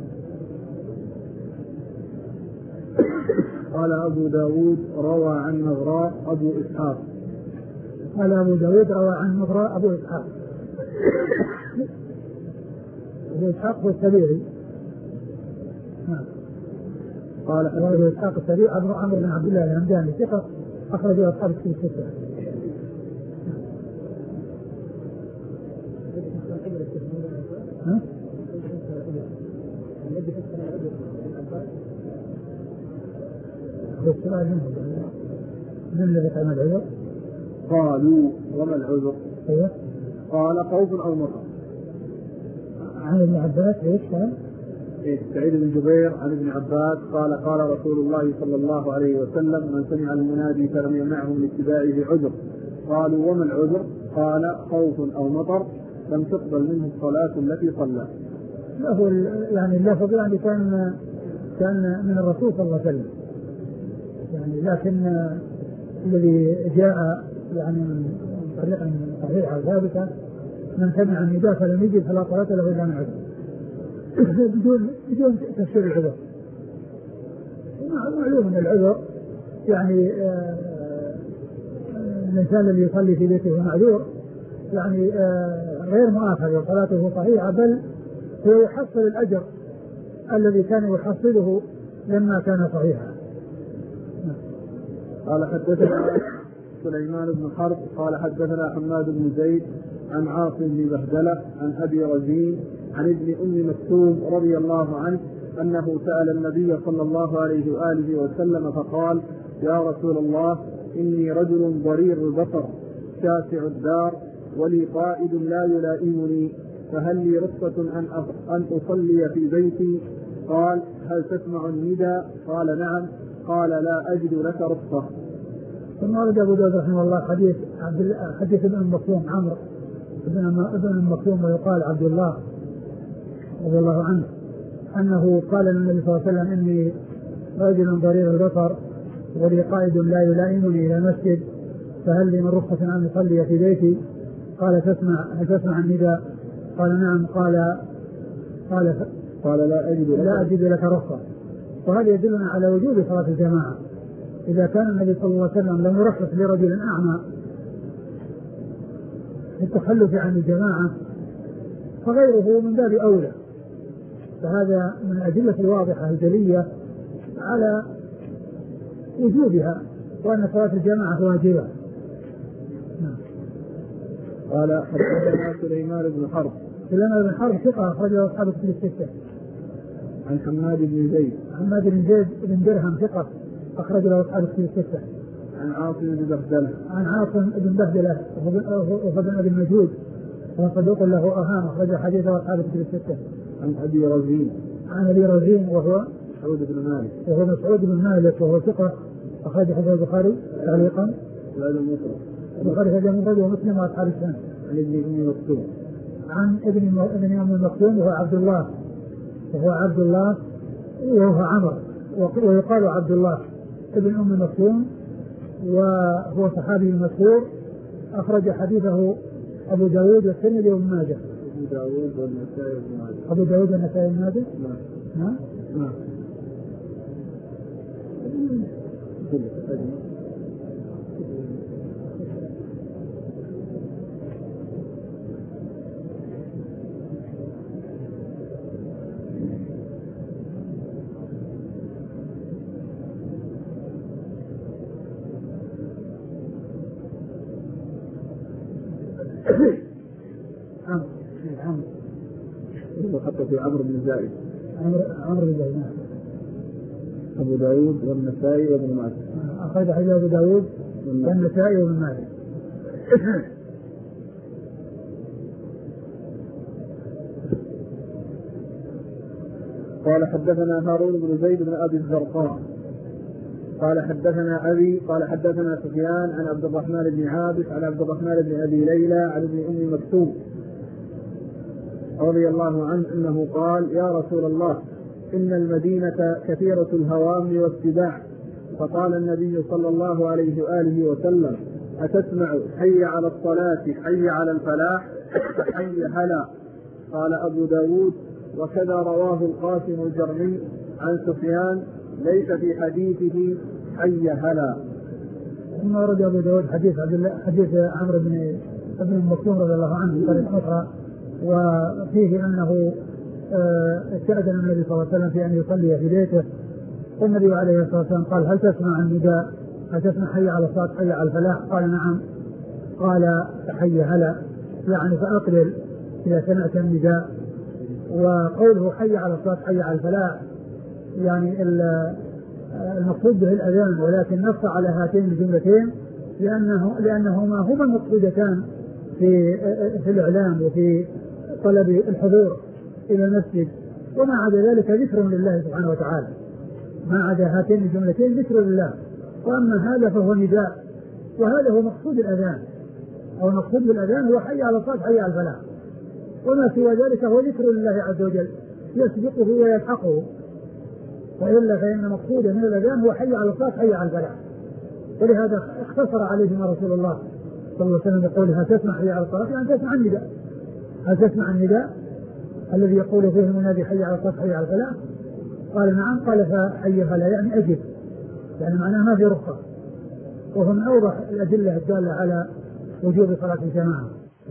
قال أبو داود روى عن مغراء أبو إسحاق قال أبو داود روى عن مغراء أبو إسحاق أبو إسحاق هو السبيعي. قال أبو إسحاق السبيعي عمرو عمرو بن عبد الله الهمداني ثقة أخرجه أصحاب الكتب الستة. ها؟ السؤال من الذي قام العذر؟ قالوا وما العذر؟ ايوه قال خوف او مطر. عن ابن عباس ايش قال؟ إيه سعيد بن جبير عن ابن عباس قال قال رسول الله صلى الله عليه وسلم من سمع المنادي فلم يمنعه من اتباعه عذر. قالوا وما العذر؟ قال خوف او مطر لم تقبل منه الصلاة التي صلى. له يعني اللفظ يعني كان كان من الرسول صلى الله عليه وسلم يعني لكن الذي جاء يعني من طريقة صحيحة ثابتة من سمع النداء فلم يجد فلا صلاة له إلا من عذر بدون بدون تفسير العذر. معلوم من العذر يعني آه الإنسان الذي يصلي في بيته معذور يعني آه غير مؤاخذ وصلاته صحيحة بل هو يحصل الأجر الذي كان يحصله لما كان صحيحا. قال حدثنا سليمان بن حرب قال حدثنا حماد بن زيد عن عاصم بن بهدلة عن أبي رزين عن ابن أم مكتوم رضي الله عنه أنه سأل النبي صلى الله عليه وآله وسلم فقال يا رسول الله إني رجل ضرير البصر شاسع الدار ولي قائد لا يلائمني فهل لي رخصة أن أن أصلي في بيتي؟ قال هل تسمع الندى؟ قال نعم. قال لا أجد لك رخصة. ثم ورد أبو داود رحمه الله حديث عبد حديث ابن مكتوم عمرو ابن ابن مكتوم ويقال عبد الله رضي الله عنه أنه قال للنبي صلى الله عليه وسلم إني رجل ضرير البصر ولي قائد لا يلائمني إلى المسجد فهل لي من رخصة أن أصلي في بيتي؟ قال تسمع هل تسمع النداء؟ قال نعم. قال قال قال لا أجد لك, لا أجد لك رخصة. وهذا يدلنا على وجوب صلاة الجماعة. إذا كان النبي صلى الله عليه وسلم لم يرخص لرجل أعمى التخلف عن الجماعة فغيره من باب أولى. فهذا من الأدلة الواضحة الجلية على وجوبها وأن صلاة الجماعة واجبة. قال حدثنا سليمان بن حرب سليمان بن حرب ثقة أخرجه أصحاب الكتب الستة. عن حماد بن زيد حماد بن زيد بن درهم ثقة أخرج له أصحاب الكتب الستة. عن عاصم بن بهدلة عن عاصم بن بهدلة وهو بن أبي المجهود وهو صدوق له أوهام أخرج حديثه أصحاب الكتب الستة. عن أبي رزين عن أبي رزين وهو مسعود بن مالك وهو مسعود بن مالك وهو ثقة أخرج حديث البخاري تعليقا البخاري في المفرد ومسلم وأصحاب السنة. عن ابن أم مكتوم عن ابن ابن أم مكتوم وهو عبد الله وهو عبد الله وهو عمر ويقال عبد الله ابن أم مكتوم وهو صحابي مشهور أخرج حديثه أبو داود والترمذي وابن ماجه. أبو داود والنسائي وابن ماجه. أبو داود والنسائي وابن ماجه. نعم. نعم. عمرو عمرو حتى في عمرو بن زائد عمرو بن زائد. أبو داود والنسائي وابن ماجه. أخرج حديث أبو داود والنسائي وابن ماجه. قال حدثنا هارون بن زيد بن أبي الزرقاء قال حدثنا أبي قال حدثنا سفيان عن عبد الرحمن بن عابس عن عبد الرحمن بن أبي ليلى عن ابن أم مكتوم رضي الله عنه أنه قال يا رسول الله إن المدينة كثيرة الهوام والسباع. فقال النبي صلى الله عليه وآله وسلم أتسمع حي على الصلاة حي على الفلاح حي هلا. قال أبو داود وكذا رواه القاسم الجرمي عن سفيان ليس في حديثه حي هلا. ثم ورد أبو داود حديث عبد الله حديث عمرو بن ابن مكتوم رضي الله عنه بطريقة أخرى وفيه أنه استأذن النبي صلى الله عليه وسلم في أن يصلي في بيته والنبي عليه الصلاة والسلام قال هل تسمع النداء هل تسمع حي على الصلاة حي على الفلاح؟ قال نعم. قال حي هلا يعني فأقبل إذا سمعت النداء. وقوله حي على الصلاة حي على الفلاح يعني المقصود به الأذان ولكن نص على هاتين الجملتين لأنه لأنهما هما المقصودتان في في الإعلام وفي طلب الحضور إلى المسجد وما عدا ذلك ذكر لله سبحانه وتعالى. ما عدا هاتين الجملتين ذكر لله وأما هذا فهو نداء وهذا هو مقصود الأذان أو المقصود بالأذان هو حي على الصلاة حي على الفلاح وما سوى ذلك هو ذكر لله عز وجل يسبقه ويلحقه وإلا فإن مقصود من الأذان هو حي على الصلاة حي على الفلاح. ولهذا اختصر عليهما رسول الله صلى الله عليه وسلم يقول هل تسمع حي على الصلاة يعني تسمع النداء هل تسمع النداء الذي يقول فيه المنادي حي على الصلاة حي على الفلاح؟ قال نعم. قال فحي هلا يعني أجب يعني معناه ما في رخصة وهو من أوضح الأدلة الدالة على وجوب صلاة الجماعة.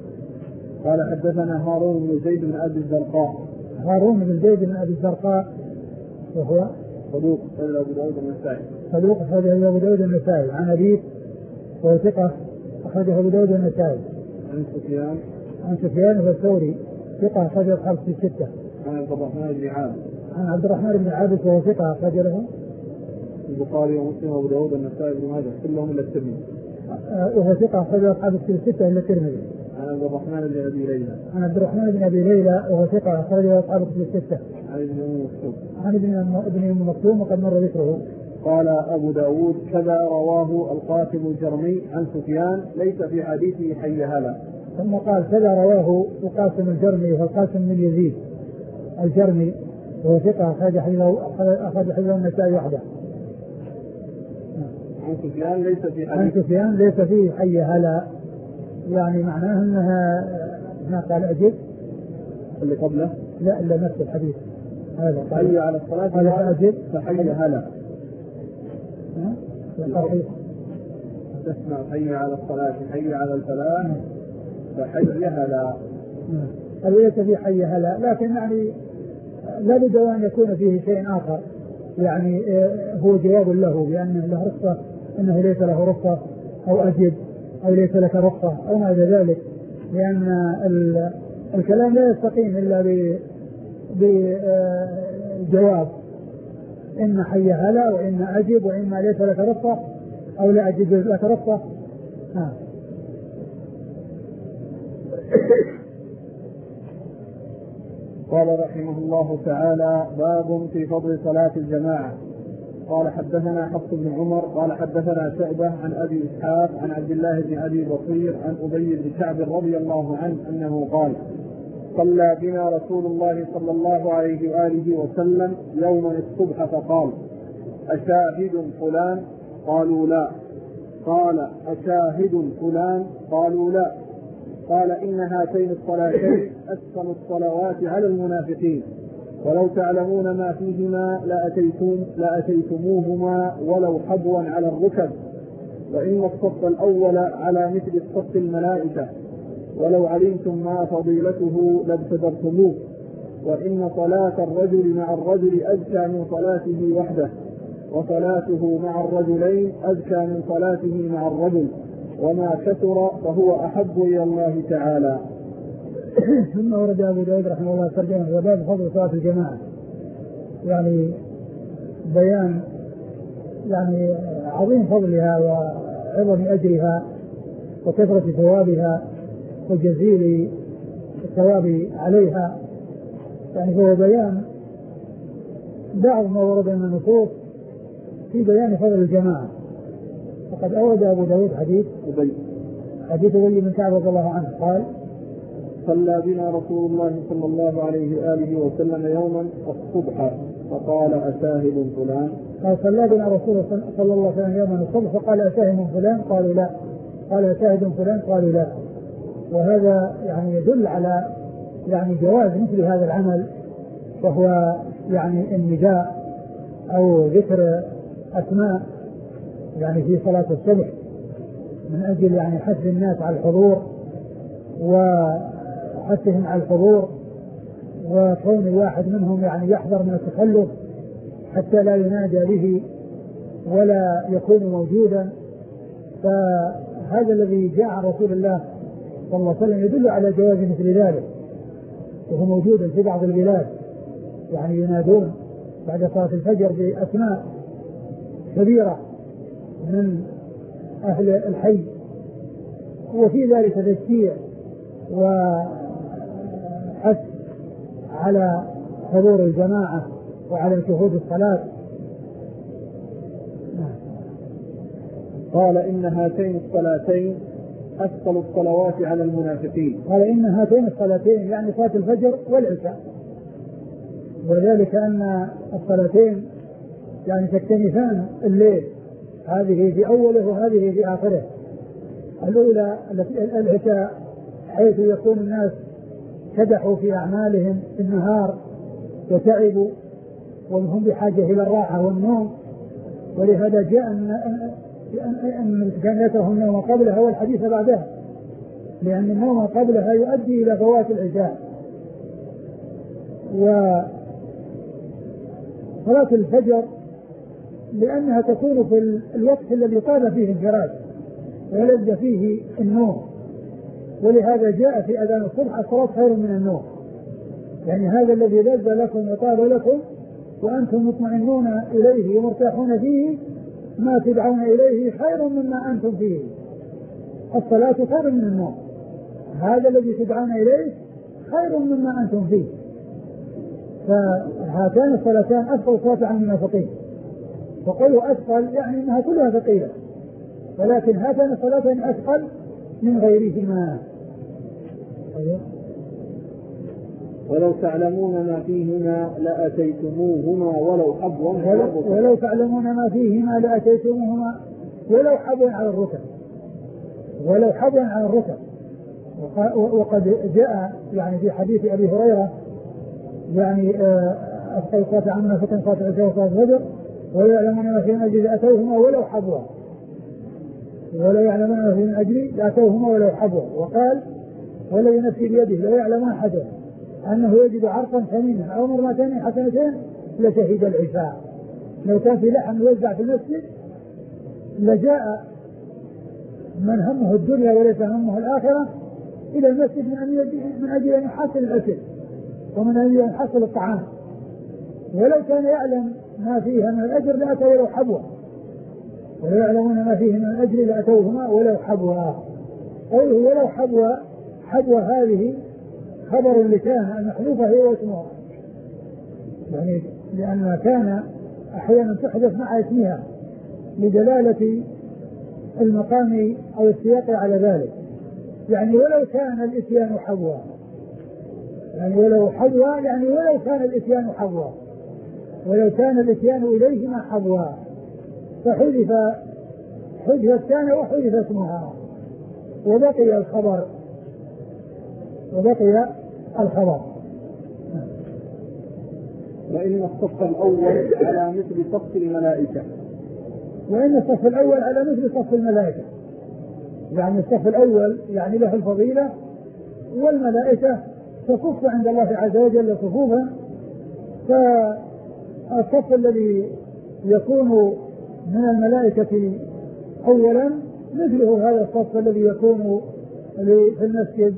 قال حدثنا هارون بن زيد بن أبي الزرقاء هارون بن زيد بن أبي الزرقاء وهو صدوق أخرجه أبو داود النسائي صدوق أخرجه أبو داود النسائي عن أبيه وهو ثقة أخرجه أبو داود النسائي عن سفيان عن سفيان وهو الثوري ثقة أخرجه أصحاب الستة عن عبد الرحمن بن عابس عن عبد الرحمن بن عابس وهو ثقة أخرجه البخاري ومسلم وأبو داود النسائي بن ماجه كلهم إلا الترمذي وهو ثقة أخرجه أصحاب الستة إلا الترمذي. عن عبد الرحمن بن أبي ليلى عن عبد الرحمن بن أبي ليلى وهو ثقة أخرجه أصحاب الستة. عن ابن أم مكتوم عن ابن أم مكتوم وقد مر ذكره. قال أبو داود كذا رواه القاسم الجرمي عن سفيان ليس في حديثه حي هلا. ثم قال كذا رواه القاسم الجرمي وهو القاسم بن يزيد الجرمي وهو ثقة أخرج حديثه النسائي وحده. عن سفيان ليس في عن سفيان ليس فيه حي هلا يعني معناه أنها ما قال أجب اللي قبله لا إلا نفس الحديث هذا حي على الصلاة قال أجب فحي هلا صحيح تسمع حي على الصلاة حي على الفلاح فحي هلا ليس فيه حي هلا لكن يعني لا بد أن يكون فيه شيء آخر يعني هو جواب له بأنه له رخصة أنه ليس له رخصة أو أجب أو ليس لك رخصة أو ما إلى ذلك لأن الكلام لا يستقيم إلا بجواب إن حي هلا وإن أجب وإما ليس لك رخصة أو لا أجب لك رخصة. ها قال رحمه الله تعالى باب في فضل صلاة الجماعة. قال حدثنا حفص بن عمر قال حدثنا شعبة عن أبي إسحاق عن عبد الله بن أبي بصير عن أبي بن كعب رضي الله عنه أنه قال صلى بنا رسول الله صلى الله عليه وآله وسلم يوما الصبح فقال أشاهد فلان؟ قالوا لا. قال أشاهد فلان؟ قالوا لا. قال إن هاتين الصلاتين أثقل الصلوات على المنافقين ولو تعلمون ما فيهما لأتيتم لأتيتموهما ولو حبوا على الركب وإن الصف الأول على مثل الصف الملائكة ولو علمتم ما فضيلته لابتدرتموه وإن صلاة الرجل مع الرجل أزكى من صلاته وحده وصلاته مع الرجلين أزكى من صلاته مع الرجل وما كثر فهو أحب إلى الله تعالى. ثم ورد أبو داود رحمه الله ترجمة وباب فضل صلاة الجماعة يعني بيان يعني عظيم فضلها وعظم أجرها وكثرة ثوابها وجزيل الثواب عليها يعني هو بيان بعض ما ورد من النصوص في بيان فضل الجماعة. وقد أورد أبو داود حديث أبي حديث أبي بن كعب رضي الله عنه قال صلى بنا رسول الله صلى الله عليه وآله وسلم يوما الصبح فقال أشاهد فلان قال صلى بنا رسول الله صلى الله عليه وسلم يوما الصبح فقال أشاهد فلان قالوا لا قال أشاهد فلان قالوا لا. وهذا يعني يدل على يعني جواز مثل هذا العمل، وهو يعني النداء أو ذكر أسماء يعني في صلاة الصبح من أجل يعني حث الناس على الحضور وحثهم على الحضور، وكون واحد منهم يعني يحذر من التخلف حتى لا ينادى به ولا يكون موجودا. فهذا الذي جاء عن رسول الله صلى الله عليه وسلم يدل على جواز مثل ذلك، وهو موجود في بعض البلاد يعني ينادون بعد صلاة الفجر بأسماء كبيرة من أهل الحي، وفي ذلك تشجيع وحث على حضور الجماعة وعلى شهود الصلاة. قال إن هاتين الصلاتين أثقل الصلوات على المنافقين. قال إن هاتين الصلاتين يعني صلاة الفجر والعشاء، وذلك أن الصلاتين يعني تكتنفان الليل، هذه في أوله وهذه في آخره. الأولى العشاء حيث يكون الناس كدحوا في أعمالهم في النهار وتعبوا وهم بحاجة إلى الراحة والنوم، ولهذا جاء أن كان يكره النوم قبلها والحديث بعدها، لأن النوم قبلها يؤدي إلى فوات العشاء. وصلاة الفجر لأنها تكون في الوقت الذي طال فيه الفراش ولذ فيه النوم، ولهذا جاء في أذان الصبح الصلاة خير من النوم، يعني هذا الذي لذ لكم وطال لكم وأنتم مطمئنون إليه ومرتاحون فيه ما تدعون إليه خير مما أنتم فيه. الصلاة خير من النوم، هذا الذي تدعون إليه خير مما أنتم فيه. فهاتان الصلاتان أثقل صلاة عن المنافقين، وقوله أثقل يعني أنها كلها ثقيلة، ولكن هاتان الصلاتان أثقل من غيرهما. ولو تعلمون ما فيهما لأتيتموهما ولو حبوا ولو تعلمون ما فيهما لأتيتموهما ولو حبوا على الركب ولو حبوا على الركب. وقد جاء يعني في حديث أبي هريرة يعني أثقل صلاة عن المنافقين صلاة العشاء وصلاة الفجر ولا يعلمون ما فيهما أجل لأتوهما ولو حبوا ولا يعلمون ما فيهما أجل لأتوهما ولو حبوا. وقال والذي نفسي بيده لو يعلم أحد أنه يجد عرقا ثمينا أو مرمتين حسنتين لشهد العشاء. لو كان في لحم يوزع في المسجد لجاء من همه الدنيا وليس همه الآخرة إلى المسجد من أجل أن يحصل الأكل ومن أجل أن يحصل الطعام، ولو كان يعلم ما فيها من الأجر لأتوا ولو حبوا ولو يعلمون ما فيه من الأجر لأتوهما ولو حبوا. قوله ولو حبوا، حبوا هذه خبر لكان المحذوفة هي واسمها، يعني لأن كان أحيانا تحدث مع اسمها لدلالة المقام أو السياق على ذلك. يعني ولو كان الإتيان حبوا، يعني ولو حبوا يعني ولو كان الإتيان حبوا ولو كان الإتيان إليهما حبوا، فحذف حذف كان وحذف اسمها وبقي الخبر وبقي الخبر. وإن الصف الأول على مثل صف الملائكة وإن الصف الأول على مثل صف الملائكة، يعني الصف الأول يعني له الفضيلة، والملائكة تصف عند الله عز وجل صفوفا. فالصف الذي يكون من الملائكة أولا مثله هذا الصف الذي يكون في المسجد،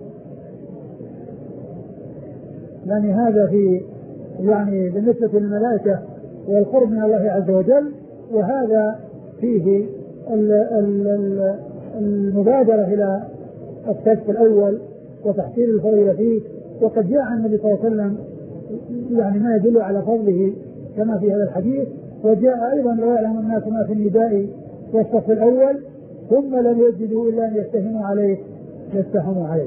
يعني هذا في يعني بالنسبة للملائكة والقرب من الله عز وجل، وهذا فيه المبادرة إلى الصف الأول وتحصيل الفضيلة فيه. وقد جاء عن النبي صلى الله عليه وسلم يعني ما يدل على فضله كما في هذا الحديث. وجاء أيضا لا يعلم الناس ما في النداء والصف الأول ثم لم يجدوا إلا أن يستهموا عليه يستهموا عليه.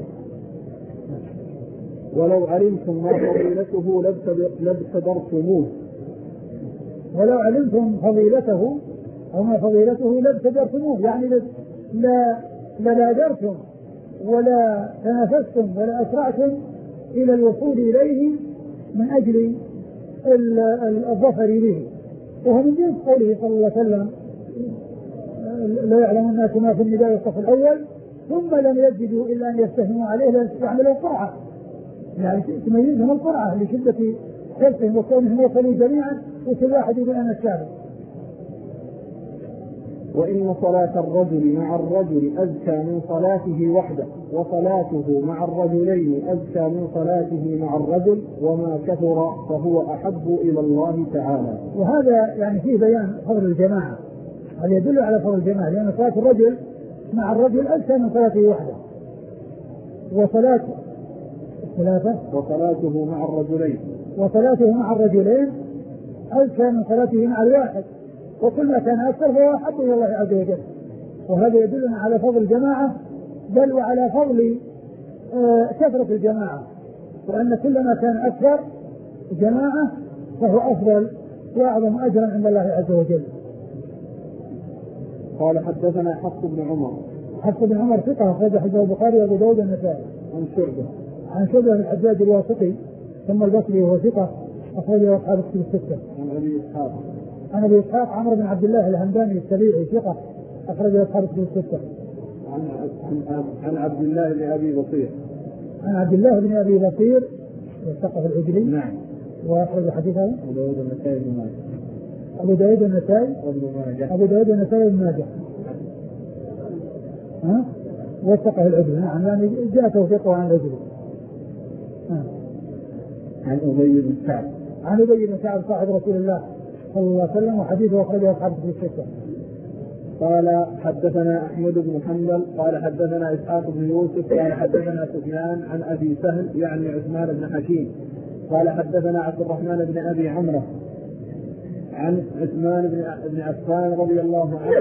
ولو علمتم ما فضيلته لابتدرتموه ولو علمتم فضيلته أو ما فضيلته لابتدرتموه، يعني لا لبادرتم ولا تنافستم ولا أسرعتم إلى الوصول إليه من أجل الظفر به. وهو من جنس قوله صلى الله عليه وسلم لا يعلم الناس ما في النداء والصف الأول ثم لم يجدوا إلا أن يستهموا عليه يعملوا القرعة، يعني تميزهم القرعة لشدة حرصهم وكونهم وصلوا جميعا وكل واحد يقول أنا الشعب. وإن صلاة الرجل مع الرجل أزكى من صلاته وحده وصلاته مع الرجلين أزكى من صلاته مع الرجل وما كثر فهو أحب إلى الله تعالى. وهذا يعني فيه بيان فضل الجماعة، هذا يدل على فضل الجماعة، لأن صلاة الرجل مع الرجل أزكى من صلاته وحده وصلاة ثلاثة وصلاته مع الرجلين وصلاته مع الرجلين أزكى من صلاته مع الواحد، وكل ما كان أكثر فهو أحب إلى الله عز وجل. وهذا يدلنا على فضل الجماعة بل وعلى فضل آه كثرة الجماعة، وأن كل ما كان أكثر جماعة فهو أفضل وأعظم أجرا عند الله عز وجل. قال حدثنا حفص بن عمر. حفص بن عمر ثقة أخرج حديث البخاري وأبو داود والنسائي. عن شعبة عن شعبة بن الحجاج الواسطي ثم البصري وهو ثقة أخرجه أصحاب الكتب الستة. عن أبي إسحاق. عن أبي إسحاق عمرو بن عبد الله الهمداني السبيعي ثقة أخرجه أصحاب الكتب الستة. عن عن عبد الله بن أبي بصير. عن عبد الله بن أبي بصير الثقة العجلي. نعم. وأخرج حديثه أبو داود والنسائي بن ماجه. أبو داود والنسائي وابن ماجه. أبو داود والنسائي بن ماجه. ها؟ والثقة العجلي. نعم، يعني جاء توثيقه عن العجلي. عن أبي بن كعب. عن أبي بن كعب صاحب رسول الله صلى الله عليه وسلم وحديثه أخرجه أصحاب الكتب الستة. قال حدثنا أحمد بن حنبل قال حدثنا إسحاق بن يوسف قال حدثنا سفيان عن أبي سهل يعني عثمان بن حكيم قال حدثنا عبد الرحمن بن أبي عمرو عن عثمان بن عفان رضي الله عنه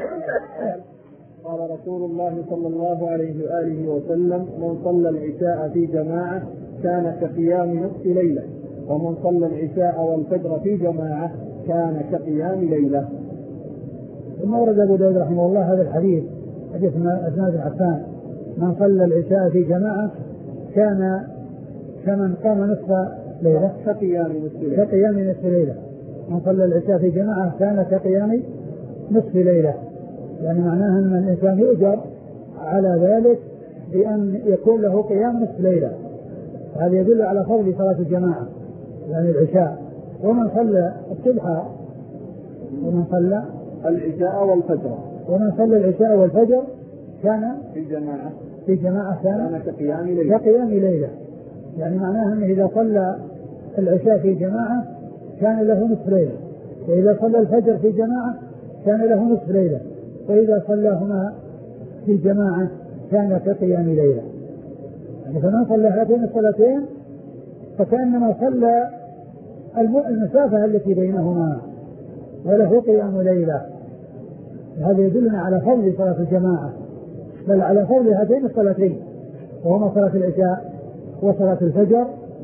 قال رسول الله صلى الله عليه وآله وسلم من صلى العشاء في جماعة كان كقيام نصف ليلة ومن صلى العشاء والفجر في جماعة كان كقيام ليلة. ثم ورد أبو داود رحمه الله هذا الحديث حديث عثمان بن عفان من صلى العشاء في جماعة كان كمن قام نصف ليلة كقيام نصف ليلة كقيام نصف ليلة من صلى العشاء في جماعة كان كقيام نصف ليلة، يعني معناها أن الإنسان يؤجر على ذلك بأن يكون له قيام نصف ليلة. هذا يدل على فضل صلاة الجماعة يعني العشاء. ومن صلى الصبح ومن صلى العشاء والفجر ومن صلى العشاء والفجر كان في جماعة في جماعة كان كقيام ليلة كقيام ليلة، يعني معناها أنه إذا صلى العشاء في جماعة كان له نصف ليلة، وإذا صلى الفجر في جماعة كان له نصف ليلة، وإذا صلاهما في جماعة كان كقيام ليلة. يعني فمن صلى هاتين الصلاتين فكأنما صلى المسافة التي بينهما وله قيام ليلة. هذا يدلنا على فضل صلاة الجماعة بل على فضل هاتين الصلاتين وهما صلاة العشاء وصلاة الفجر،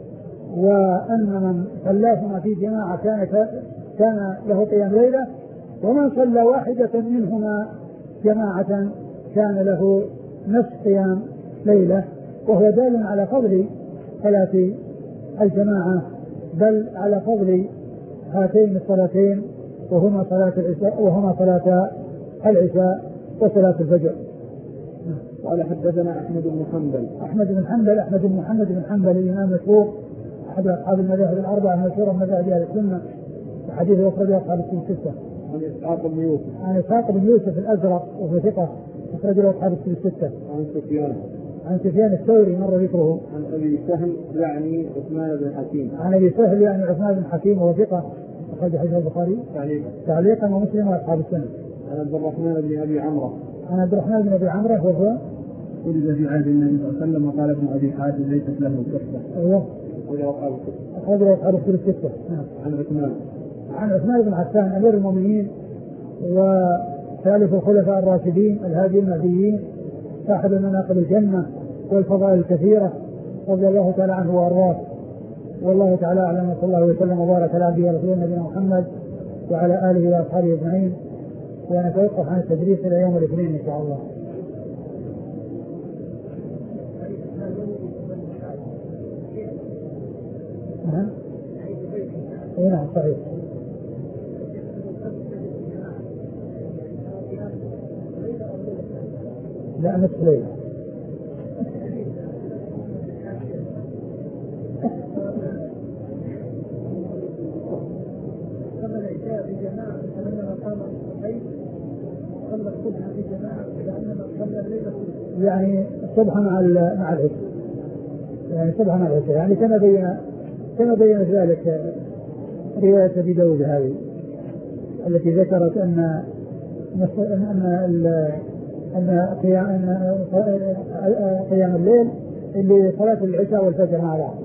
وأن من صلاهما في جماعة كان كان له قيام ليلة، ومن صلى واحدة منهما جماعة كان له نصف قيام ليلة. وهو دال على فضل صلاة الجماعة بل على فضل هاتين الصلاتين وهما صلاة العشاء وهما صلاة العشاء وصلاة الفجر. قال حدثنا أحمد بن حنبل. أحمد بن حنبل أحمد بن محمد بن حنبل الإمام المشهور أحد أصحاب المذاهب الأربعة المشهورة من مذاهب أهل السنة وحديثه أخرجه أصحاب الكتب الستة. عن إسحاق بن يوسف. عن إسحاق بن يوسف الأزرق وهو ثقة أخرجه أصحاب الكتب الستة. عن سفيان. عن سفيان الثوري مر ذكره. عن أبي سهل يعني عثمان بن حكيم. عن أبي سهل يعني عثمان بن حكيم وهو ثقة أخرج حديث البخاري تعليقا تعليقا ومسلم وأصحاب السنة. عن عبد الرحمن بن أبي عمرو. عن عبد الرحمن بن أبي عمرو وهو ولد في عهد النبي صلى الله عليه وسلم وقال ابن أبي حاتم ليست له قصة. أيوه أخرجه أصحاب الكتب الستة. عن عثمان عن عثمان بن عفان أمير المؤمنين وثالث الخلفاء الراشدين الهاديين المهديين صاحب المناقب الجنة والفضائل الكثيرة رضي الله تعالى عنه وأرضاه. والله تعالى أعلم، صلى الله وسلم وبارك على عبده ورسوله نبينا محمد وعلى آله وأصحابه أجمعين. ونتوقف عن التدريس إلى يوم الاثنين إن شاء الله. نعم نعم صحيح. لا نصف ليلة. يعني الصبح مع مع العشاء، يعني الصبح مع العشاء، يعني كما بين كما بين ذلك رواية أبي داود هذه التي ذكرت أن أن أن قيام أن قيام الليل اللي صلاة العشاء والفجر مع بعض.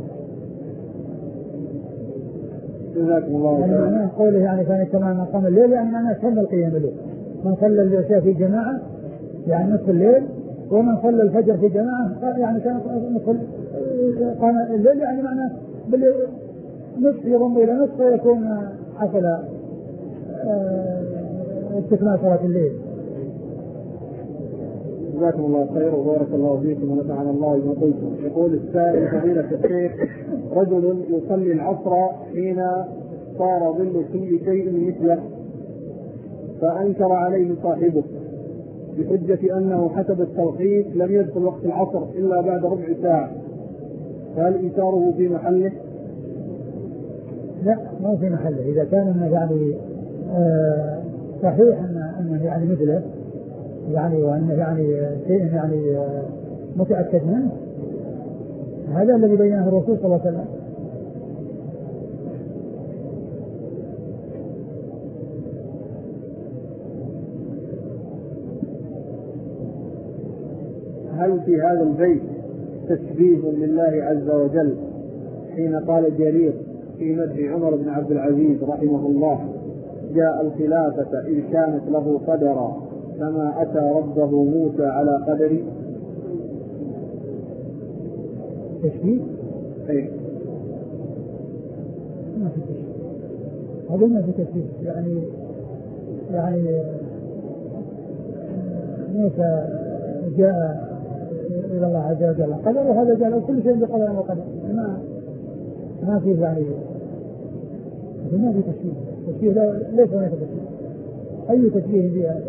جزاكم الله خيرا. يعني معناه قوله يعني كان كما من قام الليل يعني معناه كمل قيام الليل. من صلى العشاء في جماعة يعني نصف الليل، ومن صلى الفجر في جماعة يعني كان نصف قام الليل، يعني معناه نصف يضم إلى نصف ويكون حصل استكمال صلاة الليل. جزاكم الله خير وبارك الله فيكم ونفعنا الله بما قلتم. يقول السائل فضيلة الشيخ: رجل يصلي العصر حين صار ظل كل شيء مثله، فأنكر عليه صاحبه بحجة أنه حسب التوقيت لم يدخل وقت العصر إلا بعد ربع ساعة، فهل إنكاره في محله؟ لا، ما في محله. إذا كان يعني آه صحيح أن أنه يعني مثله يعني وأنه يعني شيء يعني آه متأكد منه، هذا الذي بينه الرسول صلى الله عليه وسلم. هل في هذا البيت تشبيه لله عز وجل حين قال جرير في مدح عمر بن عبد العزيز رحمه الله: جاء الخلافة إذ كانت له قدرا كما أتى ربه موسى على قدر؟ تشبيه؟ أي ما في تشبيه، هذا ما في تشبيه. يعني يعني موسى جاء إلى الله عز وجل قدر، وهذا جاء كل شيء بقدر وقدر، ما ما في يعني ما في تشبيه. تشبيه ليس هناك تشبيه. أي تشبيه بها؟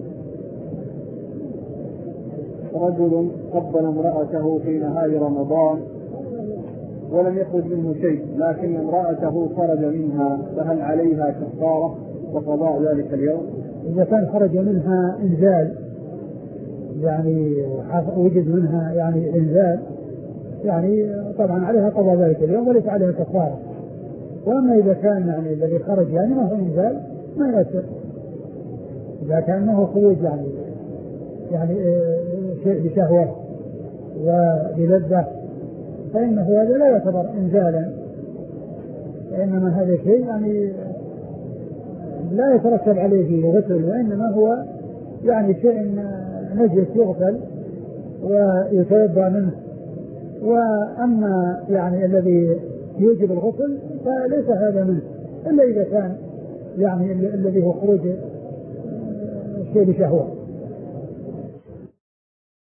رجل قبل امرأته في نهار رمضان ولم يخرج منه شيء، لكن امرأته خرج منها، فهل عليها كفارة وقضاء ذلك اليوم؟ إذا كان خرج منها إنزال، يعني وجد منها يعني إنزال، يعني طبعا عليها قضاء ذلك اليوم وليس عليها كفارة. وأما إذا كان يعني الذي خرج يعني ما هو إنزال ما يؤثر. إذا كان ما هو خروج يعني يعني شيء بشهوة وبلذة فإنه هذا لا يعتبر إنزالا، وإنما هذا شيء يعني لا يترتب عليه فيه غسل، وإنما هو يعني شيء نجس يغسل ويتوضأ منه. وأما يعني الذي يوجب الغسل فليس هذا منه، إلا إذا كان يعني الذي هو خروج شيء بشهوة.